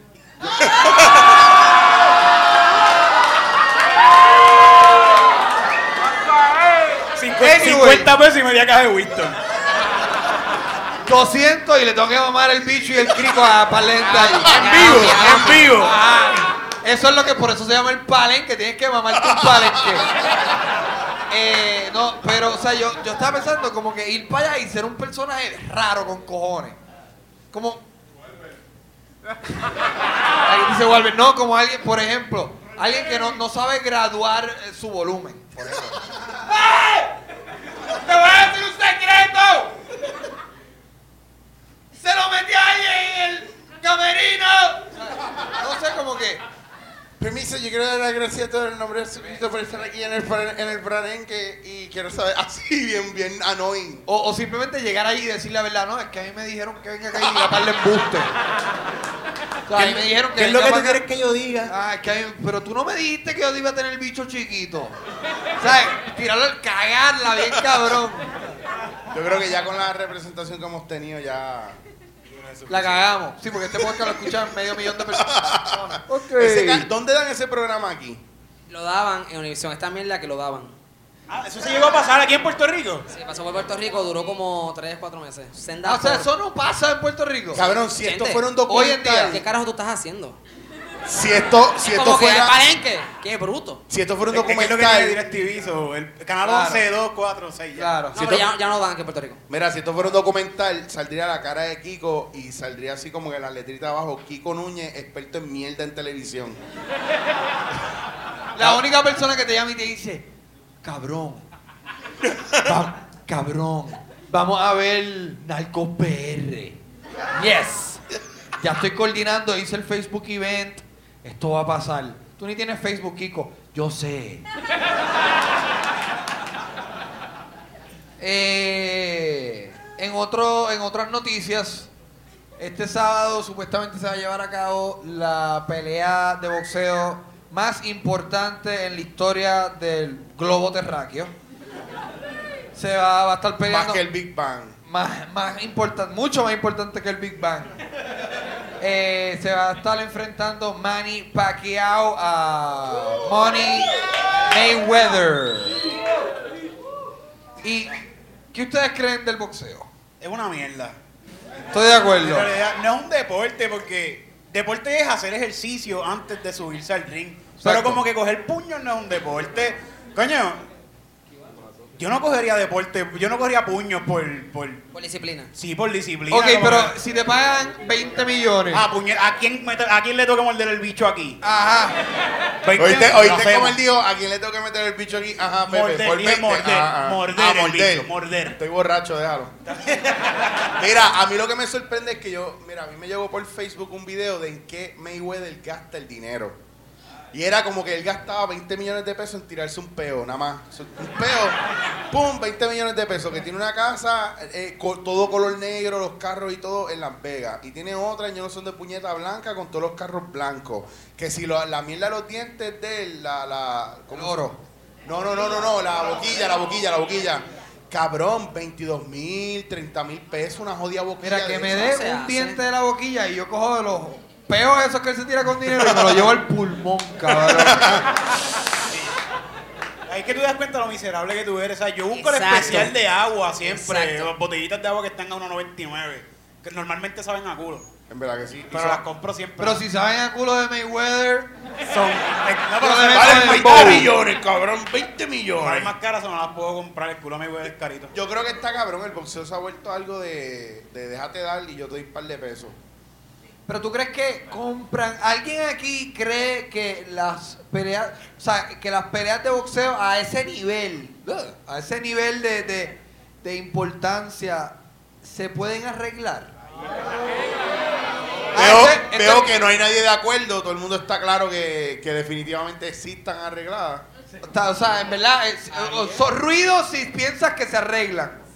cincuenta, Anyway. cincuenta pesos y media caja de Winston. doscientos y le tengo que mamar el bicho y el crico a Palenta ahí. En vivo, en vivo. Ajá. Eso es lo que por eso se llama el palenque, tienes que mamarte un palenque. Eh, no, pero, o sea, yo, yo estaba pensando como que ir para allá y ser un personaje raro con cojones. Como. Alguien dice Walter. No, como alguien, por ejemplo, alguien que no, no sabe graduar eh, su volumen. Por ejemplo. ¡Te voy a decir un secreto! ¡Se lo metí ahí en el camerino! No sé, como que... Permiso, yo quiero dar las gracias a todo el nombre de Jesucristo por estar aquí en el, en el Palenque y quiero saber, así bien, bien annoying. O, o simplemente llegar ahí y decir la verdad. No, es que a mí me dijeron que venga acá y agarrarle embuste. O sea, a mí me dijeron que ¿Qué es lo venga que tú para acá. quieres que yo diga? Ah, es que a mí- pero tú no me dijiste que yo iba a tener el bicho chiquito. ¿Sabes? Tirarlo, cagarla bien cabrón. Yo creo que ya con la representación que hemos tenido ya... La cagamos. Sí, porque este podcast lo escuchan medio millón de personas. Ok. Ese ca- ¿Dónde dan ese programa aquí? Lo daban en Univision, esta mierda que lo daban. Ah, ¿eso se llegó a pasar aquí en Puerto Rico? Sí, pasó por Puerto Rico, duró como tres, cuatro meses. Senda Ah, o sea, por- eso no pasa en Puerto Rico. Cabrón, si Gente, esto fuera un hoy en día, documental... ¿Qué carajo tú estás haciendo? Si esto, si esto Como que fuera... el Palenque. Qué bruto. Si esto fuera un Es que es lo que tiene documental... DirecTV, so, el canal Claro. once, dos, cuatro, seis. ya. Claro. No, Si pero esto- ya, ya no lo dan aquí en Puerto Rico. Mira, si esto fuera un documental, saldría la cara de Kiko y saldría así como que la letrita abajo, Kiko Núñez, experto en mierda en televisión. La única persona que te llama y te dice, cabrón, va- cabrón, vamos a ver Narcos P R. Yes. Ya estoy coordinando, hice el Facebook event, esto va a pasar. Tú ni tienes Facebook, Kiko. Yo sé. Eh, en, otro, en otras noticias, este sábado supuestamente se va a llevar a cabo la pelea de boxeo más importante en la historia del globo terráqueo. Se va, va a estar peleando Más que el Big Bang. más, más importante, mucho más importante que el Big Bang. Eh, se va a estar enfrentando Manny Pacquiao a Money Mayweather. ¿Y qué ustedes creen del boxeo? Es una mierda. Estoy de En acuerdo. realidad, no es un deporte porque deporte es hacer ejercicio antes de subirse al ring. Pero Exacto. como que coger puños no es un deporte. Coño, yo no cogería deporte, yo no cogería puños por, por Por disciplina. sí, por disciplina. Ok, como pero que- si te pagan veinte millones. Ah, puñe- ¿a quién, mete- ¿a quién le toca morder el bicho aquí? Ajá. veinte, ¿Oíste, lo oíste hacemos. cómo él dijo? ¿A quién le tengo que meter el bicho aquí? Ajá, Pepe, Morder, por dije veinte. morder, Ah, ah. morder Ah, el morder. bicho, morder. Estoy borracho, déjalo. Mira, a mí lo que me sorprende es que yo, mira, a mí me llegó por Facebook un video de en qué Mayweather gasta el dinero. Y era como que él gastaba veinte millones de pesos en tirarse un peo, nada más. Un peo, pum, veinte millones de pesos. Que tiene una casa, eh, co- todo color negro, los carros y todo en Las Vegas. Y tiene otra, yo no son de puñeta blanca, con todos los carros blancos. Que si lo- la mierda de los dientes de él, la... la ¿cómo El se- oro. No, no, no, no, no, la boquilla, la boquilla, la boquilla. Cabrón, veintidós mil, treinta mil pesos, una jodida boquilla. Mira, que de me esa. dé se un hace. diente de la boquilla y yo cojo de los peos esos que él se tira con dinero y me lo llevo al pulmón, cabrón. Ahí es que tú te das cuenta de lo miserable que tú eres. O sea, yo busco el Exacto. especial de agua siempre. Exacto. Las botellitas de agua que están a uno noventa y nueve. Que normalmente saben a culo. En verdad que sí. Y Pero son- las compro siempre. Pero si saben a culo de Mayweather, son. eh, No, pero Yo se le meto valen el más bowl. caras. millones, cabrón, veinte Valen millones. más caras, o no las puedo comprar. El culo me huele carito. Yo creo que está cabrón, el boxeo se ha vuelto algo de, de déjate dar y yo te doy un par de pesos. pero tú crees que compran, ¿alguien aquí cree que las peleas, o sea, que las peleas de boxeo a ese nivel, a ese nivel de, de, de importancia se pueden arreglar? Ah, Veo, este- este- veo que no hay nadie de acuerdo, todo el mundo está claro que, que definitivamente sí están arregladas. O sea, en verdad, es- o- son ruidos si piensas que se arreglan.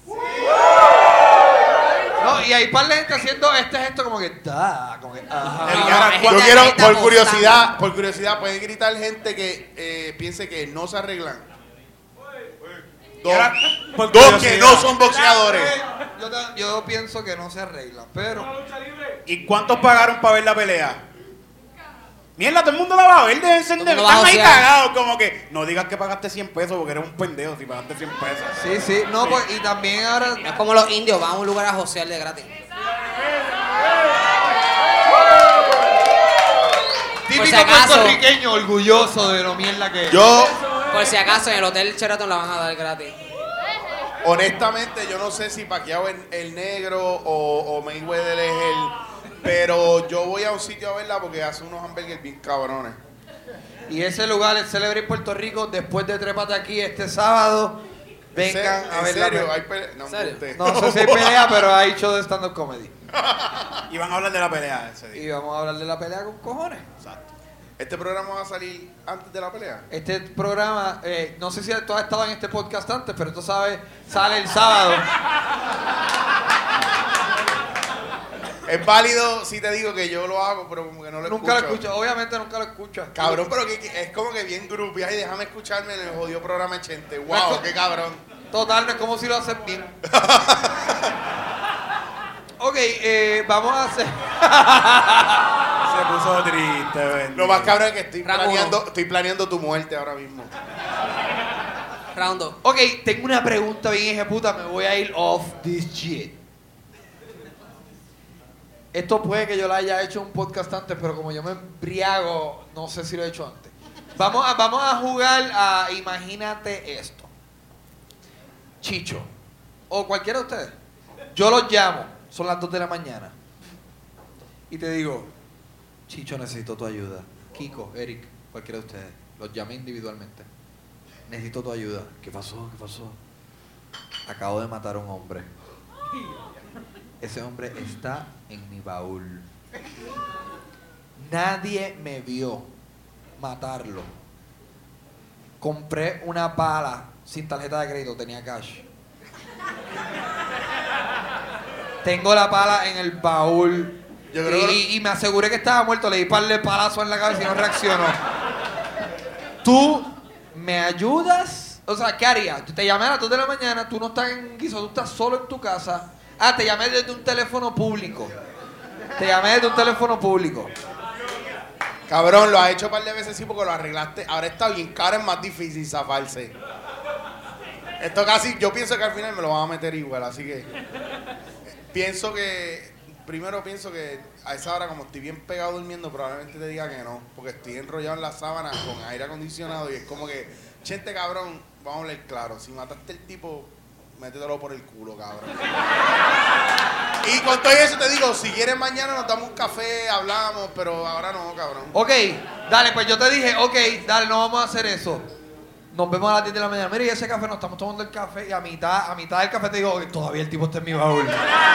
No, y hay par de gente haciendo este gesto como que da, como que ajá. El No, cara- no, es Yo gente- quiero, gente por apostando. curiosidad, por curiosidad, pueden gritar gente que eh, piense que no se arreglan. Dos, ahora, por dos que curiosidad. no son boxeadores. Yo, ta- yo pienso que no se arreglan, pero ¿Y cuántos pagaron para ver la pelea? Mierda, todo el mundo la va a ver, déjense de... Todo el mundo va a Están ahí josear. cagados, como que... No digas que pagaste cien pesos porque eres un pendejo si pagaste cien pesos. sí, sí, no, pues, y también ahora No es como los indios, van a un lugar a josear de gratis. típico si acaso- puertorriqueño orgulloso de lo mierda que es. Yo, Por si acaso en el hotel Sheraton la van a dar gratis. honestamente, yo no sé si Pacquiao es el negro o, o Mayweather es el, Pero yo voy a un sitio a verla porque hace unos hamburgues bien cabrones. Y ese lugar es Celebrity Puerto Rico. Después de Trépate Aquí este sábado, vengan ¿En a ver serio? la ¿Hay pelea? No, ¿Serio? usted. No sé si hay pelea, pero hay show de stand-up comedy. Y van a hablar de la pelea ese día. Y vamos a hablar de la pelea con cojones. Exacto. ¿Este programa va a salir antes de la pelea? Este programa, eh, no sé si tú has estado en este podcast antes, pero tú sabes, sale el sábado. Es válido si te digo que yo lo hago, pero como que no lo Nunca escucho. lo escucho, obviamente nunca lo escuchas. Cabrón, pero que, que es como que bien groupie. Ay, déjame escucharme en el jodido programa de Chente. Wow, qué cabrón. Total, no es como si lo haces bien. Ok, eh, vamos a hacer... Se puso triste, ven. Lo más cabrón es que estoy Round planeando, uno. estoy planeando tu muerte ahora mismo. Round dos. Ok, tengo una pregunta bien ejecuta, me voy a ir off this shit. Esto puede que yo lo haya hecho en un podcast antes, pero como yo me embriago, no sé si lo he hecho antes. Vamos a, vamos a jugar a imagínate esto. Chicho, o cualquiera de ustedes. Yo los llamo, son las dos de la mañana. Y te digo, Chicho, necesito tu ayuda. Kiko, Eric, cualquiera de ustedes. Los llamé individualmente. Necesito tu ayuda. ¿Qué pasó? ¿Qué pasó? Acabo de matar a un hombre. Ese hombre está en mi baúl. Nadie me vio matarlo. Compré una pala sin tarjeta de crédito, tenía cash. Tengo la pala en el baúl. Yo creo que- y, y me aseguré que estaba muerto. Le di par de palazos en la cabeza y no reaccionó. ¿Tú me ayudas? O sea, ¿qué harías? Te llamé a las dos de la mañana, tú no estás en guiso, tú estás solo en tu casa. Ah, te llamé desde un teléfono público. Te llamé desde un teléfono público. Cabrón, lo has hecho un par de veces sí porque lo arreglaste. Ahora está bien caro, es más difícil zafarse. Esto casi, yo pienso que al final me lo van a meter igual, así que... Pienso que... Primero pienso que a esa hora, como estoy bien pegado durmiendo, probablemente te diga que no. Porque estoy enrollado en la sábana con aire acondicionado y es como que... Chente, cabrón, vamos a hablar claro. Si mataste el tipo, métetelo por el culo, cabrón. Y con todo eso te digo, si quieres mañana nos damos un café, hablamos, pero ahora no, cabrón. Ok, dale, pues yo te dije, ok, dale, no vamos a hacer eso. Nos vemos a las diez de la mañana. Mira, y ese café, nos estamos tomando el café y a mitad, a mitad del café te digo, todavía el tipo está en mi baúl.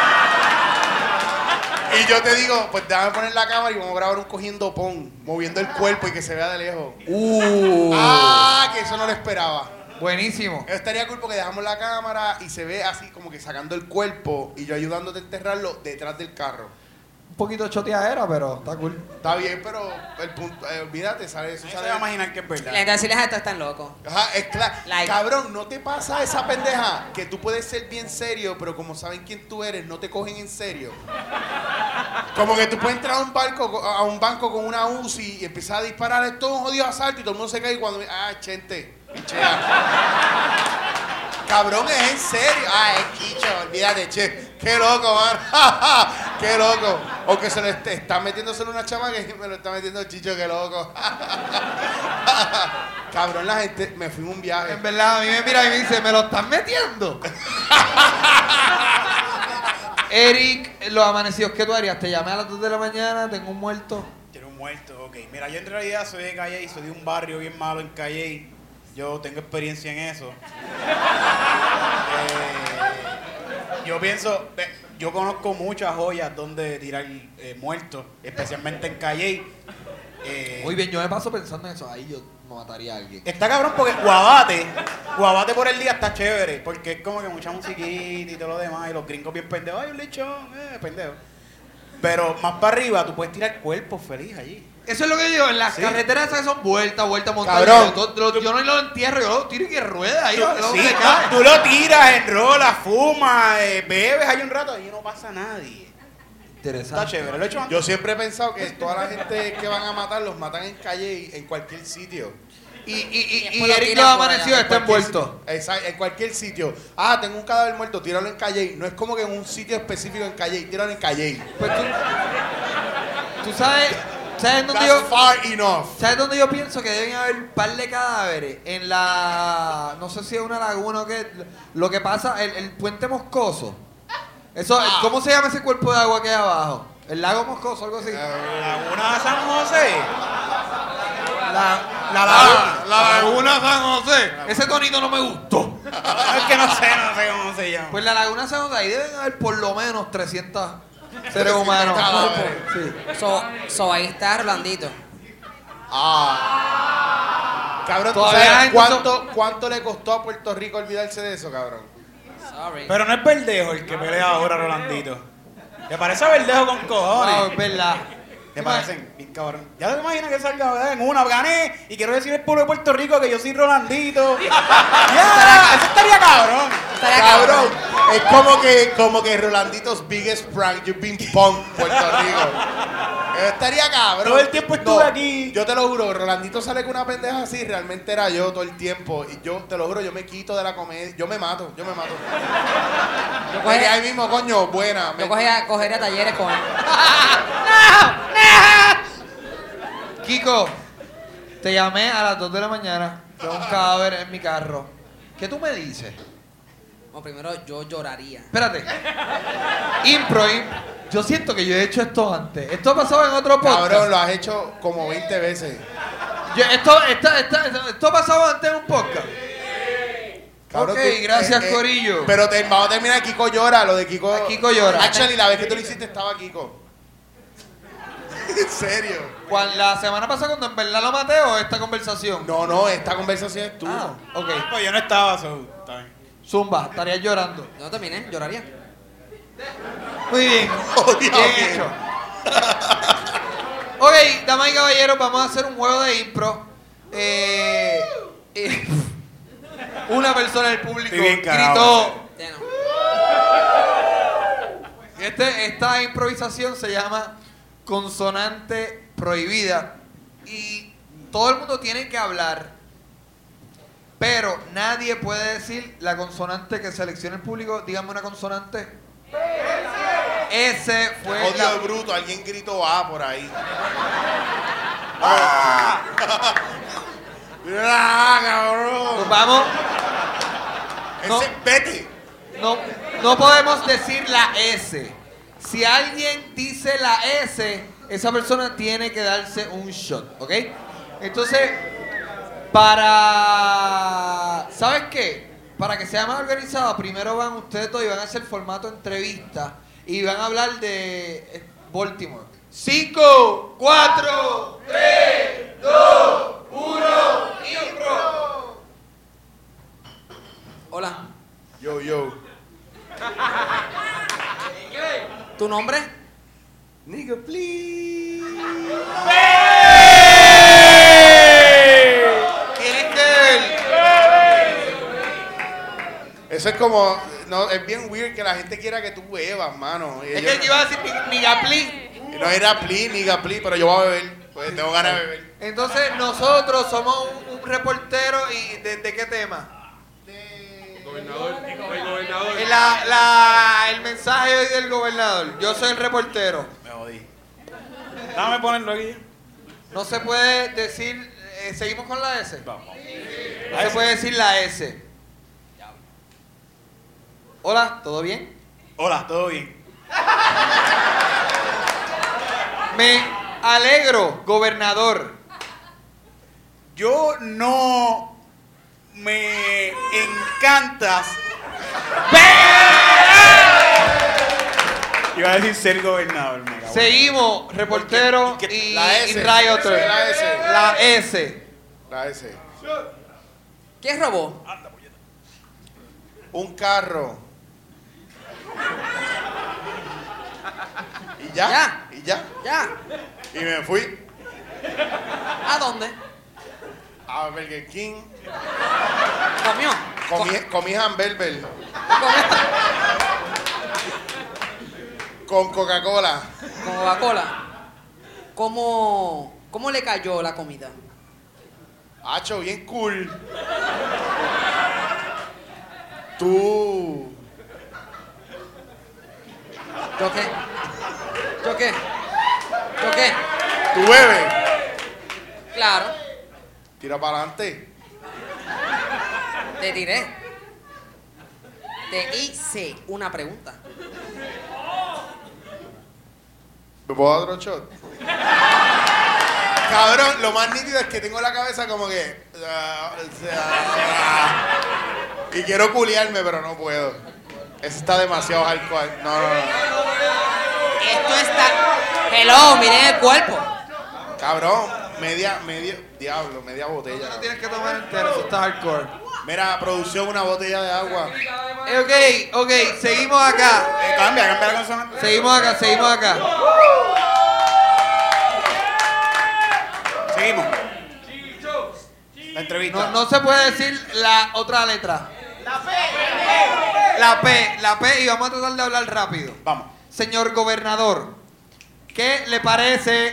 Y yo te digo, pues déjame poner la cámara y vamos a grabar un cogiendo pon, moviendo el cuerpo y que se vea de lejos. Uh, Ah, que eso no lo esperaba. buenísimo. Estaría cool porque dejamos la cámara y se ve así como que sacando el cuerpo y yo ayudándote a enterrarlo detrás del carro. Un poquito choteadera, pero está cool. Está bien, pero el punto, eh, olvídate, sale eso. No Sale, se va a imaginar que es verdad. La gente decirles a estos están locos. Ajá, es claro. Like. Cabrón, ¿no te pasa esa pendeja que tú puedes ser bien serio, pero como saben quién tú eres, no te cogen en serio? Como que tú puedes entrar a un barco, a un banco con una U C I y empezar a disparar, es todo un jodido asalto y todo el mundo se cae y cuando... Ah, chente, pichea. Cabrón, es en serio. Ah, es Chicho, olvídate, che. Qué loco, man. Qué loco. O que se lo est- está metiéndoselo una chama que me lo está metiendo Chicho, qué loco. Cabrón, la gente, me fui en un viaje. En verdad, a mí me mira y me dice, ¿me lo están metiendo? Eric, los amanecidos, ¿qué tú harías? Te llamé a las dos de la mañana, tengo un muerto. Tiene un muerto, ok. Mira, yo en realidad soy de Calle, soy de un barrio bien malo en Calle. Yo tengo experiencia en eso. Eh, yo pienso, eh, yo conozco muchas joyas donde tirar eh, muertos, especialmente en Calle. Eh, Muy bien, yo me paso pensando en eso. Ahí yo mataría a alguien. Está cabrón porque Guabate, Guabate por el día está chévere, porque es como que mucha musiquita y todo lo demás, y los gringos bien pendejos, ay, un lechón, eh, pendejo. Pero más para arriba, tú puedes tirar cuerpos feliz allí. Eso es lo que digo, en las Sí. carreteras esas que son vueltas, vueltas, montañas. Cabrón. Yo, yo- yo no lo entierro, yo lo tiro y que rueda ahí, Tú, luego sí, se tú- cae. tú lo tiras, enrolas, fumas, eh, bebes ahí un rato y no pasa nadie. Está Interesante. chévere, lo he hecho antes. Yo siempre he pensado que toda la gente que van a matar los matan en calle y en cualquier sitio. Y, y, y, Y y después lo Eric tiran los por allá. amanecidos está Cualquier envuelto. si- Exacto, en cualquier sitio. Ah, tengo un cadáver muerto, tíralo en calle. No es como que en un sitio específico en calle, tíralo en calle. Pues tú, tú sabes, ¿sabes dónde That's yo, far enough. ¿sabes dónde yo pienso que deben haber un par de cadáveres? En la, no sé si es una laguna o qué, lo que pasa, el, el puente Moscoso. Eso, Ah. ¿cómo se llama ese cuerpo de agua que hay abajo? El lago Moscoso, algo así. Laguna de San José. La, la, Ah, la, la Laguna San José. Ese tonito no me gustó. Es que no sé, no sé cómo se llama. Pues la Laguna San José, ahí deben haber por lo menos trescientos seres humanos. cadáveres. Sí. So, so ahí está Rolandito. Ah. Cabrón, ¿tú Todavía sabes hay cuánto, cuánto le costó a Puerto Rico olvidarse de eso, cabrón? Sorry. Pero no es Verdejo el que pelea ahora, Rolandito. ¿Te parece a Verdejo con No, cojones? es verdad. ¿Te parecen? Bien cabrón. Ya te imaginas que salga, ¿verdad? En una, gané y quiero decir al pueblo de Puerto Rico que yo soy Rolandito. ¡Ya! Eso estaría cabrón. Estaría Cabrón, es como que, como que Rolandito's biggest prank, you've been punk, Puerto Rico. Eso estaría cabrón. Todo el tiempo estuve aquí. Yo te lo juro, Rolandito sale con una pendeja así, realmente era yo todo el tiempo. Y yo, te lo juro, yo me quito de la comedia. Yo me mato, yo me mato. Yo Porque cogería, ahí mismo, coño, buena. yo me- cogería, cogería talleres con él. Kiko, te llamé a las dos de la mañana. Tengo un cadáver en mi carro. ¿Qué tú me dices? Bueno, primero yo lloraría. Espérate. Impro, impro. Yo siento que yo he hecho esto antes. Esto ha pasado en otro podcast. Cabrón, lo has hecho como veinte veces. Yo- esto, esta- esta- esto, esto ha pasado antes en un podcast. Cabrón, Ok, tú- gracias, Corillo. Pero te, vamos a terminar, Kiko llora, lo de Kiko. Kiko llora. Actually, la vez que tú lo hiciste estaba Kiko. ¿En serio? Cuando, la semana pasada cuando en verdad lo maté o esta conversación. No, no, esta conversación es tuya. Ah, ok. Pues yo no estaba, so, está bien. Zumba, estarías llorando. No terminé, lloraría. Muy bien. Oh, Dios Bien mío. hecho. Ok, damas y caballeros, vamos a hacer un juego de impro. Eh, eh, una persona del público Estoy bien cagado, gritó. Ya no. Este, esta improvisación se llama consonante prohibida y todo el mundo tiene que hablar, pero nadie puede decir la consonante que seleccione el público. Dígame una consonante. Ese fue Odio la... de bruto, alguien gritó A por ahí. ¡Ah, cabrón! Pues vamos. No. Ese, vete. No, no podemos decir la S. Si alguien dice la S, esa persona tiene que darse un shot, ¿ok? Entonces, para... ¿Sabes qué? Para que sea más organizado, primero van ustedes todos y van a hacer formato entrevista y van a hablar de eh, Baltimore. Cinco, cuatro, tres, dos, uno, impro. Hola. Yo, yo. ¿Tu nombre? Nigga, please. Tienes que ver. Eso es como, no, es bien weird que la gente quiera que tú bebas, mano. Y Es ellos que iba a decir ni- Nigapli. no, no era pli, nigga, pli, pero yo voy a beber. Pues tengo ganas de beber. Entonces nosotros somos un, un reportero y ¿de, de qué tema? Gobernador, el gobernador. Eh, La, la, el mensaje hoy del gobernador. Yo soy el reportero. Me jodí. Déjame ponerlo aquí. No se puede decir, eh, seguimos con la S. Vamos. No se puede decir la S. Hola, ¿todo bien? Hola, ¿todo bien? Me alegro, gobernador. Yo no me encantas. Iba a decir ser gobernador, me cago. Seguimos, reportero ¿Por qué? y, La S. y rioter. La S. La S. La S. ¿Qué robó? Un carro. Y ya. Ya. Y ya. Ya. Y me fui ¿A dónde? a Burger King. ¿Comió? Comí, comí hamburger ¿Comió? con Coca-Cola. Con Coca-Cola. ¿Cómo, ¿Cómo le cayó la comida? Hacho, bien cool. Tú. ¿Yo qué? ¿Yo qué? ¿Yo qué? Tú bebes. Claro, Tira para adelante. te diré. Te hice una pregunta. ¿Me puedo dar otro shot? Cabrón, lo más nítido es que tengo la cabeza como que... ah, o sea, ah, y quiero culiarme, pero no puedo. Eso está demasiado hardcore. No, no, no. Esto está... Hello, miren el cuerpo. Cabrón, media, media... Diablo, media botella. No tienes que tomar entero, eso está hardcore. Mira, producción, una botella de agua. Eh, ok, ok, seguimos acá. Eh, cambia, cambia la consonante. Seguimos acá, seguimos acá. Seguimos. La entrevista. No, no se puede decir la otra letra. La P. La P, la P, y vamos a tratar de hablar rápido. Vamos. Señor gobernador, ¿qué le parece?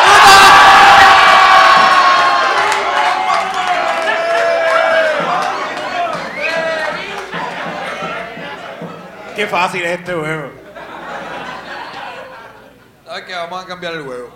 Qué fácil es este huevo. ¿Sabes qué? Vamos a cambiar el huevo.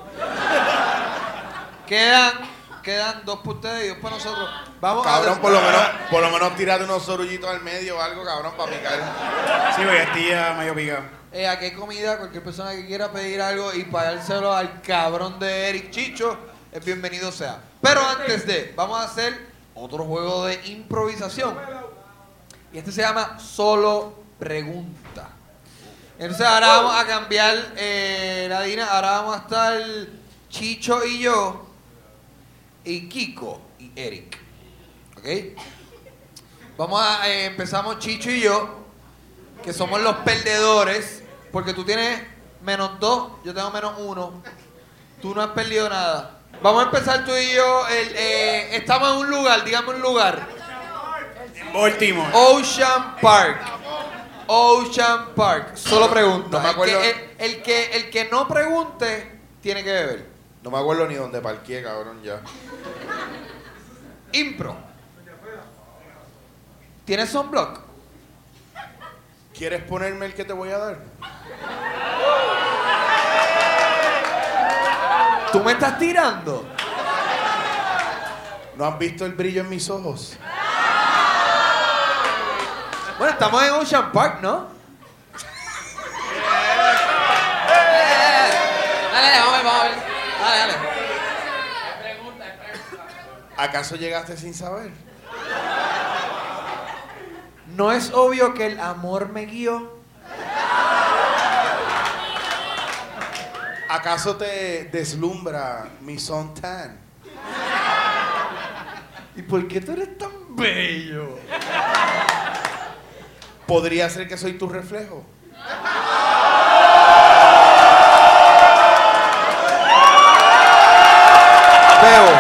Quedan, quedan dos para ustedes y dos para nosotros. Vamos Cabrón, a... por lo menos, por lo menos tírate unos sorullitos al medio o algo, cabrón, para picar. Sí, porque estoy ya medio picado. Eh, aquí hay comida, cualquier persona que quiera pedir algo y pagárselo al cabrón de Eric Chicho, es bienvenido sea. Pero antes de, vamos a hacer otro juego de improvisación. Y este se llama Solo Pregunta. Entonces ahora vamos a cambiar eh, la dinámica. Ahora vamos a estar Chicho y yo, y Kiko y Eric. ¿Ok? Vamos a, eh, empezamos Chicho y yo, que somos los perdedores, porque tú tienes menos dos, yo tengo menos uno. Tú no has perdido nada. Vamos a empezar tú y yo. El, eh, estamos en un lugar, digamos un lugar. En Baltimore. Ocean Park. Ocean Park. Solo pregunta. No me el, acuerdo. que, el, el que, el que no pregunte tiene que beber. No me acuerdo ni dónde parqué, cabrón, ya. Impro. ¿Tienes sunblock? ¿Quieres ponerme el que te voy a dar? ¿Tú me estás tirando? ¿No has visto el brillo en mis ojos? Bueno, estamos en Ocean Park, ¿no? Dale, dale, vamos a ver, vamos a ver. Dale, dale. ¿Acaso llegaste sin saber? ¿No es obvio que el amor me guió? ¿Acaso te deslumbra mi suntan? ¿Y por qué tú eres tan bello? ¿Podría ser que soy tu reflejo? Bebo.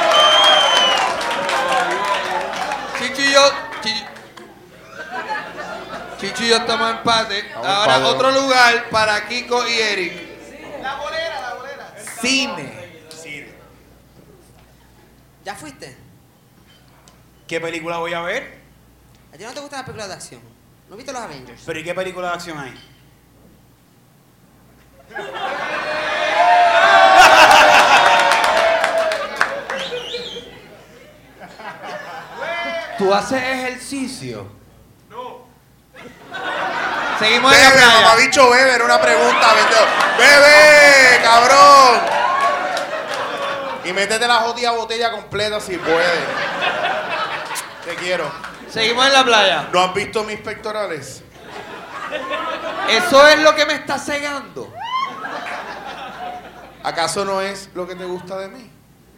Chicho y yo... Chi- Chicho y yo estamos en empate. Estamos Ahora empate. otro lugar para Kiko y Eric. La bolera, la bolera. Cine. Cine. ¿Ya fuiste? ¿Qué película voy a ver? ¿A ti no te gustan las películas de acción? ¿No viste los Avengers? ¿Pero y qué película de acción hay? ¿Tú haces ejercicio? No. Seguimos en Bebe, la playa. mamabicho, bebe, era una pregunta, vendedor. ¡Bebe, cabrón! Y métete la jodida botella completa si puedes. Te quiero. Seguimos en la playa. ¿No has visto mis pectorales? Eso es lo que me está cegando. ¿Acaso no es lo que te gusta de mí?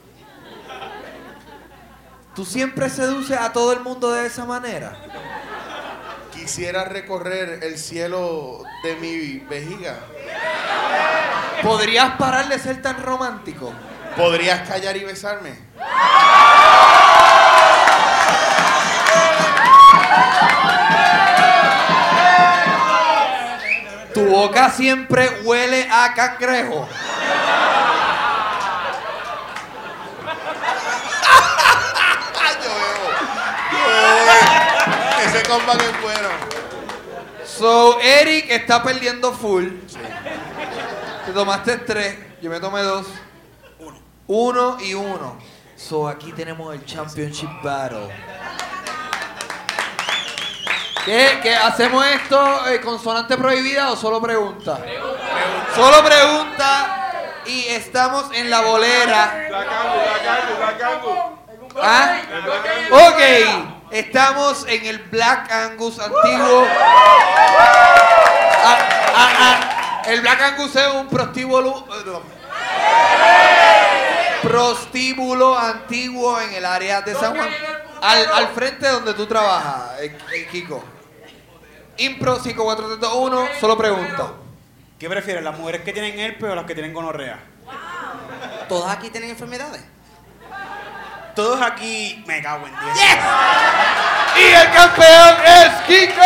¿Tú siempre seduces a todo el mundo de esa manera? Quisiera recorrer el cielo de mi vejiga. ¿Podrías parar de ser tan romántico? ¿Podrías callar y besarme? Tu boca siempre huele a cangrejo. ¡Ay, yo bebo! Yo bebo. Ese compa que es bueno. So, Eric está perdiendo full. Te tomaste tres, yo me tomé dos. Uno. Uno y uno. So, aquí tenemos el Championship Battle. ¿Qué? ¿Qué? ¿Hacemos esto eh, consonante prohibida o solo pregunta? Pregunta. Solo pregunta y estamos en la bolera. Black Angus, Black Angus, Black Angus. ¿Ah? El Black Angus. Ok, estamos en el Black Angus antiguo. Ah, ah, ah. El Black Angus es un prostíbulo, prostíbulo antiguo en el área de San Juan. Al, al frente de donde tú trabajas, eh, eh, Kiko. Impro cinco cuatro tres dos uno, solo pregunta. ¿Qué prefieres, las mujeres que tienen herpes o las que tienen gonorrea? ¿Todos aquí tienen enfermedades? Todos aquí me cago en diez. ¡Yes! Y el campeón es Kiko.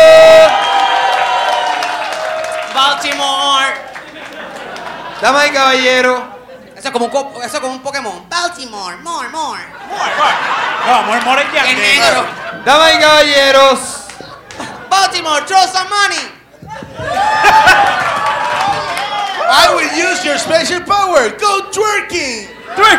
Baltimore. Damas y caballeros, Eso es como un, co- eso es como un Pokémon. Baltimore, more, more. More, more. No, amor, more es El negro. damas y caballeros, Baltimore, throw some money. I will use your special power. Go twerking.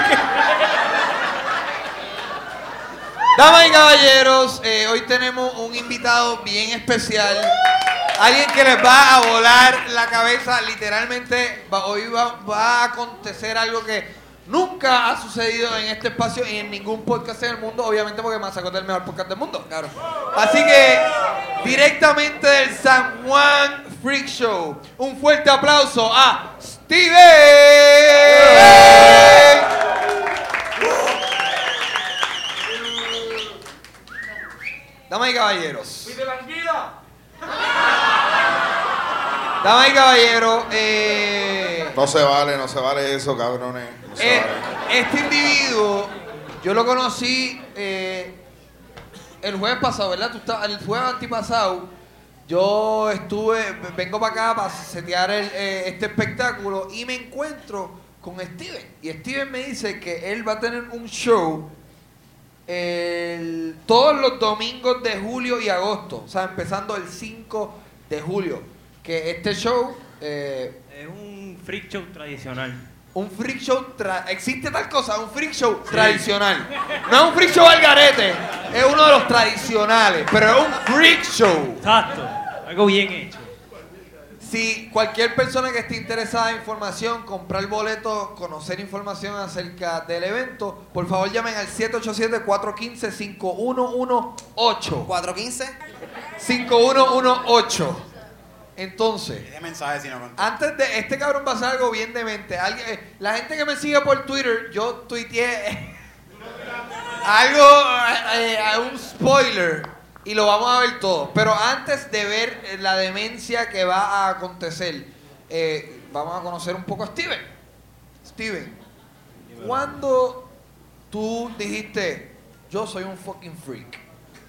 damas y caballeros, eh, hoy tenemos un invitado bien especial. Alguien que les va a volar la cabeza, literalmente. Va, hoy va, va a acontecer algo que nunca ha sucedido en este espacio y en ningún podcast en el mundo, obviamente porque Mazacote es el mejor podcast del mundo. Claro. Así que, directamente del San Juan Freak Show, un fuerte aplauso a Steven. Damas y caballeros. Damas y caballeros, eh, No se vale, no se vale eso, cabrones. No se eh, vale. este individuo, yo lo conocí eh, el jueves pasado, ¿verdad? Tú estabas, el jueves antipasado, yo estuve, vengo para acá para setear el, eh, este espectáculo y me encuentro con Steven. Y Steven me dice que él va a tener un show el- todos los domingos de julio y agosto, o sea, empezando el cinco de julio. Que este show, eh, Es un freak show tradicional. un freak show, tra- existe tal cosa, un freak show tradicional. No es un freak show al garete, es uno de los tradicionales, pero es un freak show. Exacto. Algo bien hecho. Si cualquier persona que esté interesada en información, comprar boletos, conocer información acerca del evento, por favor llamen al siete ocho siete, cuatro uno cinco, cinco uno uno ocho. cuatro quince. cinco uno uno ocho. Entonces, ¿Qué mensaje si no conté? antes de este cabrón va a hacer algo bien demente. Alguien, eh, la gente que me sigue por Twitter, yo tuiteé algo, eh, eh, un spoiler y lo vamos a ver todo. Pero antes de ver eh, la demencia que va a acontecer, eh, vamos a conocer un poco a Steven. Steven, ¿cuándo tú dijiste yo soy un fucking freak?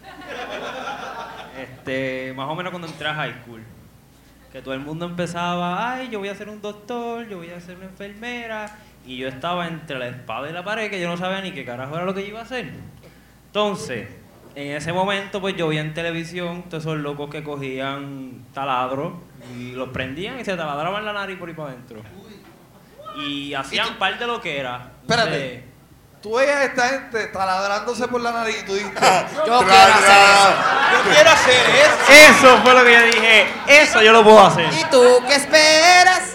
Este, más o menos cuando entré a high school. Que todo el mundo empezaba, ay, yo voy a ser un doctor, yo voy a ser una enfermera. Y yo estaba entre la espada y la pared, que yo no sabía ni qué carajo era lo que yo iba a hacer. Entonces, en ese momento, pues yo vi en televisión todos esos locos que cogían taladros y los prendían y se taladraban la nariz por ahí para adentro. Y hacían ¿Y tú? par de lo que era. Espérate. Tú veías a esta gente taladrándose por la nariz y tú dijiste, Yo quiero hacer eso. Yo quiero hacer eso. Eso fue lo que yo dije, eso yo lo puedo hacer. ¿Y tú qué esperas?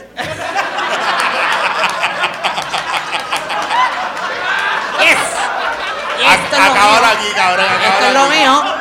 Yes. Esto es lo Acábalo mío. aquí, cabrón. Esto acábalo es lo aquí. mío.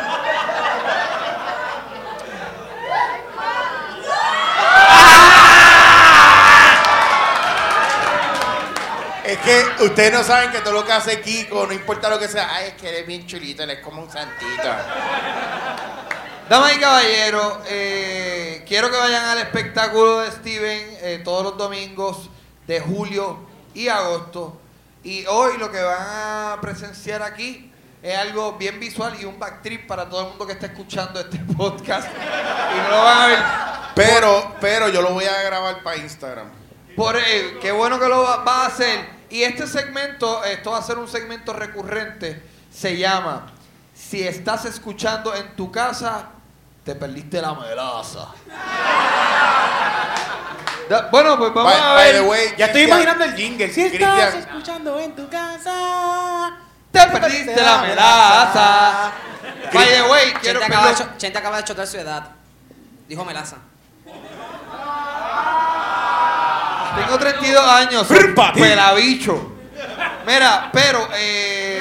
Es que ustedes no saben que todo lo que hace Kiko, no importa lo que sea, ay, es que eres bien chulito, él es como un santito. damas y caballeros, eh, quiero que vayan al espectáculo de Steven eh, todos los domingos de julio y agosto. Y hoy lo que van a presenciar aquí es algo bien visual y un backtrip para todo el mundo que está escuchando este podcast. Y no lo van a ver. Pero, pero yo lo voy a grabar para Instagram. Por él, qué bueno que lo va, va a hacer. Y este segmento, esto va a ser un segmento recurrente, se llama Si estás escuchando en tu casa, te perdiste la melaza. Da- bueno, pues vamos By, a by ver. the way, Ya estoy Cristian- imaginando el jingle. Si Cristian. estás escuchando en tu casa. Te perdiste la melaza. By the way, quiero Chente acaba, de perdón. cho- Chente acaba de chotar su edad. Dijo melaza. Tengo treinta y dos años, soy pelabicho. Mira, pero, eh...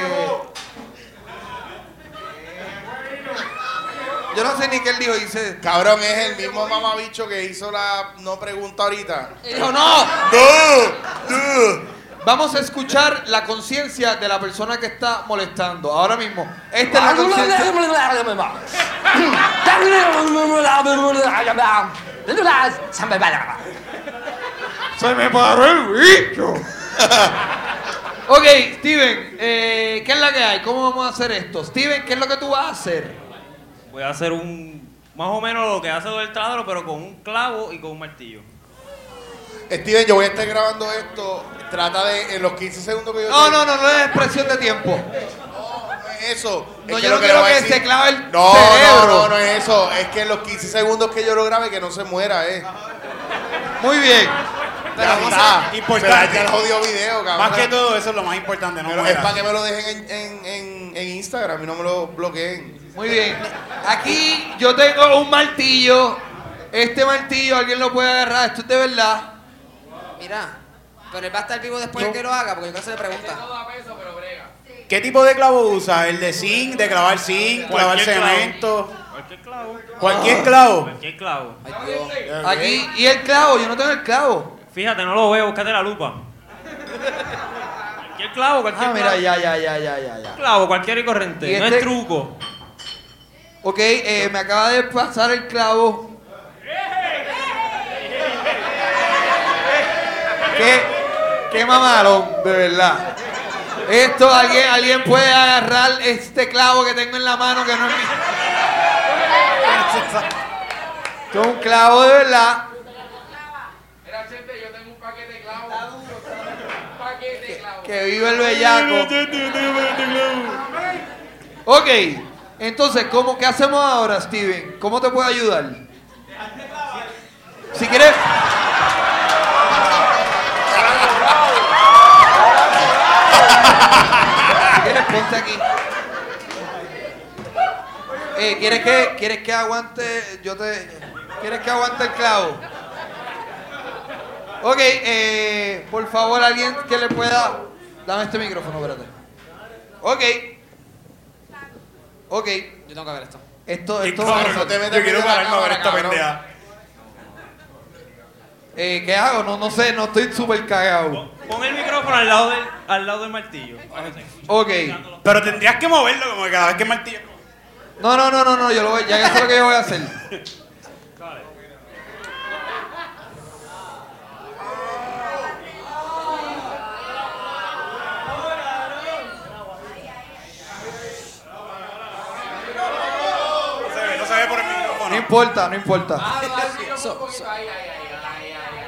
yo no sé ni qué él dijo, dice... Cabrón, es el mismo mamabicho que hizo la no pregunta ahorita. Y dijo, no. ¡No! ¡No! Vamos a escuchar la conciencia de la persona que está molestando. Ahora mismo. Esta es la conciencia. Se me paró el bicho. Ok, Steven, eh, ¿qué es la que hay? ¿Cómo vamos a hacer esto? Steven, ¿qué es lo que tú vas a hacer? Voy a hacer un... más o menos lo que hace el taladro, pero con un clavo y con un martillo. Steven, yo voy a estar grabando esto. Trata de, en los quince segundos que yo... No, te- no, no, no es expresión de tiempo. No es eso. No, Es yo lo no quiero le voy a que decir- se clave el no, cerebro. No, no, no es eso. Es que en los quince segundos que yo lo grabe, que no se muera, eh. Muy bien. Ya vamos está. a- importante. Se daña el jodido video, cabrón. Más que todo, eso es lo más importante, no Pero es mueras. para que me lo dejen en, en, en, en Instagram y no me lo bloqueen. Muy bien. Aquí yo tengo un martillo. Este martillo, alguien lo puede agarrar. Esto es de verdad. Mira, pero él va a estar vivo después de que lo haga, porque yo creo que se le pregunta. ¿Qué tipo de clavo usa? ¿El de zinc, de clavar zinc, clavar Cualquier clavo. cemento? Cualquier clavo. ¿Cualquier clavo? Cualquier clavo. Ay, Dios. Aquí, y el clavo, yo no tengo el clavo. Fíjate, no lo veo, búscate la lupa. Cualquier clavo, cualquier Ah, mira, clavo. ya, ya, ya, ya, ya, ya. Clavo, cualquier y corriente. Y No este- es truco. Ok, eh, me acaba de pasar el clavo. Qué, qué mamalón, de verdad. Esto, alguien, alguien puede agarrar este clavo que tengo en la mano que no es mío. Esto es un clavo de verdad. Mira, Chente, yo tengo un paquete de clavos. Un paquete de clavos. Que vive el bellaco. Ok, entonces, ¿cómo, ¿qué hacemos ahora, Steven? ¿Cómo te puedo ayudar? Si quieres... Si quieres, ponte aquí. Eh, ¿quieres que, ¿Quieres que aguante? Yo te... ¿Quieres que aguante el clavo? Ok, eh, por favor, alguien que le pueda... Dame este micrófono, espérate. Ok. Ok. Yo tengo que ver esto. Esto, Y esto... cabrón, no te metas yo quiero en la pararme a ver cámara, esta cabrón. pendeja. Eh, ¿Qué hago? No, no sé, no estoy súper cagado. Pon el micrófono al lado del, al lado del martillo. Ok. Pero tendrías que moverlo como que cada vez que el martillo... No, no, no, no, no, yo lo voy, ya eso es lo que yo voy a hacer. No se ve, no se ve por el No micrófono. importa, no importa. So- so- Ay, ay, ay, ay, ay,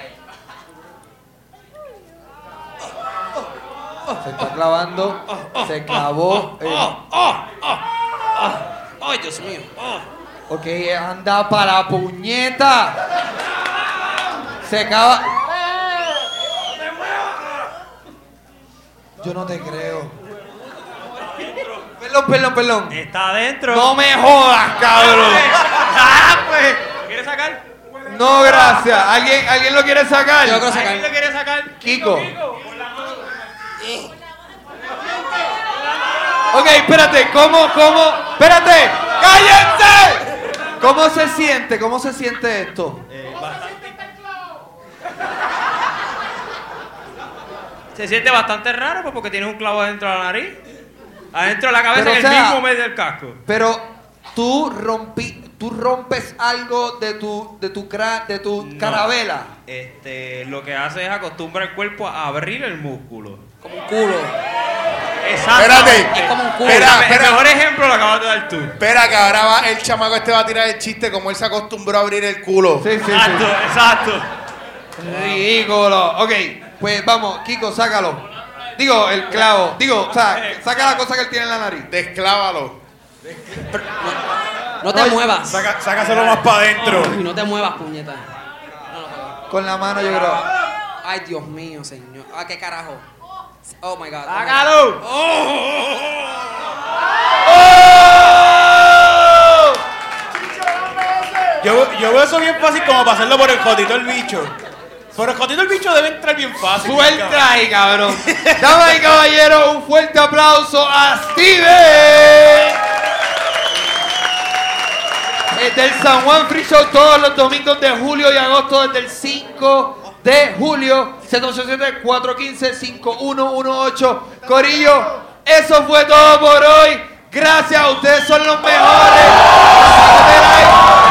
ay. Se está clavando, se clavó. eh, Ay, Dios mío. Ok, anda para la puñeta. Se acaba. Yo no te creo. Perdón, perdón, perdón. Está adentro. No me jodas, cabrón. ¡Ah, pues! ¿Lo quieres sacar? No, gracias. ¿Alguien, ¿alguien lo quiere sacar? Yo creo que ¿Alguien lo quiere sacar? Kiko. Ok, espérate, ¿cómo, cómo? Espérate, cállense. ¿Cómo se siente? ¿Cómo se siente esto? Se siente bastante raro pues, porque tienes un clavo adentro de la nariz. Adentro de la cabeza, Pero, en o el sea- mismo medio del casco. Pero tú rompí, tú rompes algo de tu, de tu cra, de tu No. carabela. Este, lo que hace es acostumbrar el cuerpo a abrir el músculo. Como un culo. Exacto. Espérate. Es como un culo. Espera, El espera. mejor ejemplo lo acabas de dar tú. Espera, que ahora va, el chamaco este va a tirar el chiste como él se acostumbró a abrir el culo. Sí, sí, Exacto, sí. exacto. Ridículo. Ok, pues vamos, Kiko, sácalo. Digo, el clavo. Digo, o sea, saca la cosa que él tiene en la nariz. Desclávalo. No te Oye, muevas. Saca, sácaselo más para adentro. Ay, no te muevas, puñeta. No, no, no. Con la mano, yo creo. Ay, Dios mío, señor. Ah, qué carajo. Oh my God. oh my God. ¡Sácalo! Yo, yo veo eso bien fácil como para hacerlo por el jodito del bicho. Pero escondiendo el bicho debe entrar bien fácil. Suelta ahí, cabrón. Damas y caballeros, un fuerte aplauso a Steven. Es del San Juan Free Show todos los domingos de julio y agosto desde el cinco de julio. siete ocho siete, cuatro uno cinco, cinco uno uno ocho. Corillo, eso fue todo por hoy. Gracias, ustedes son los mejores.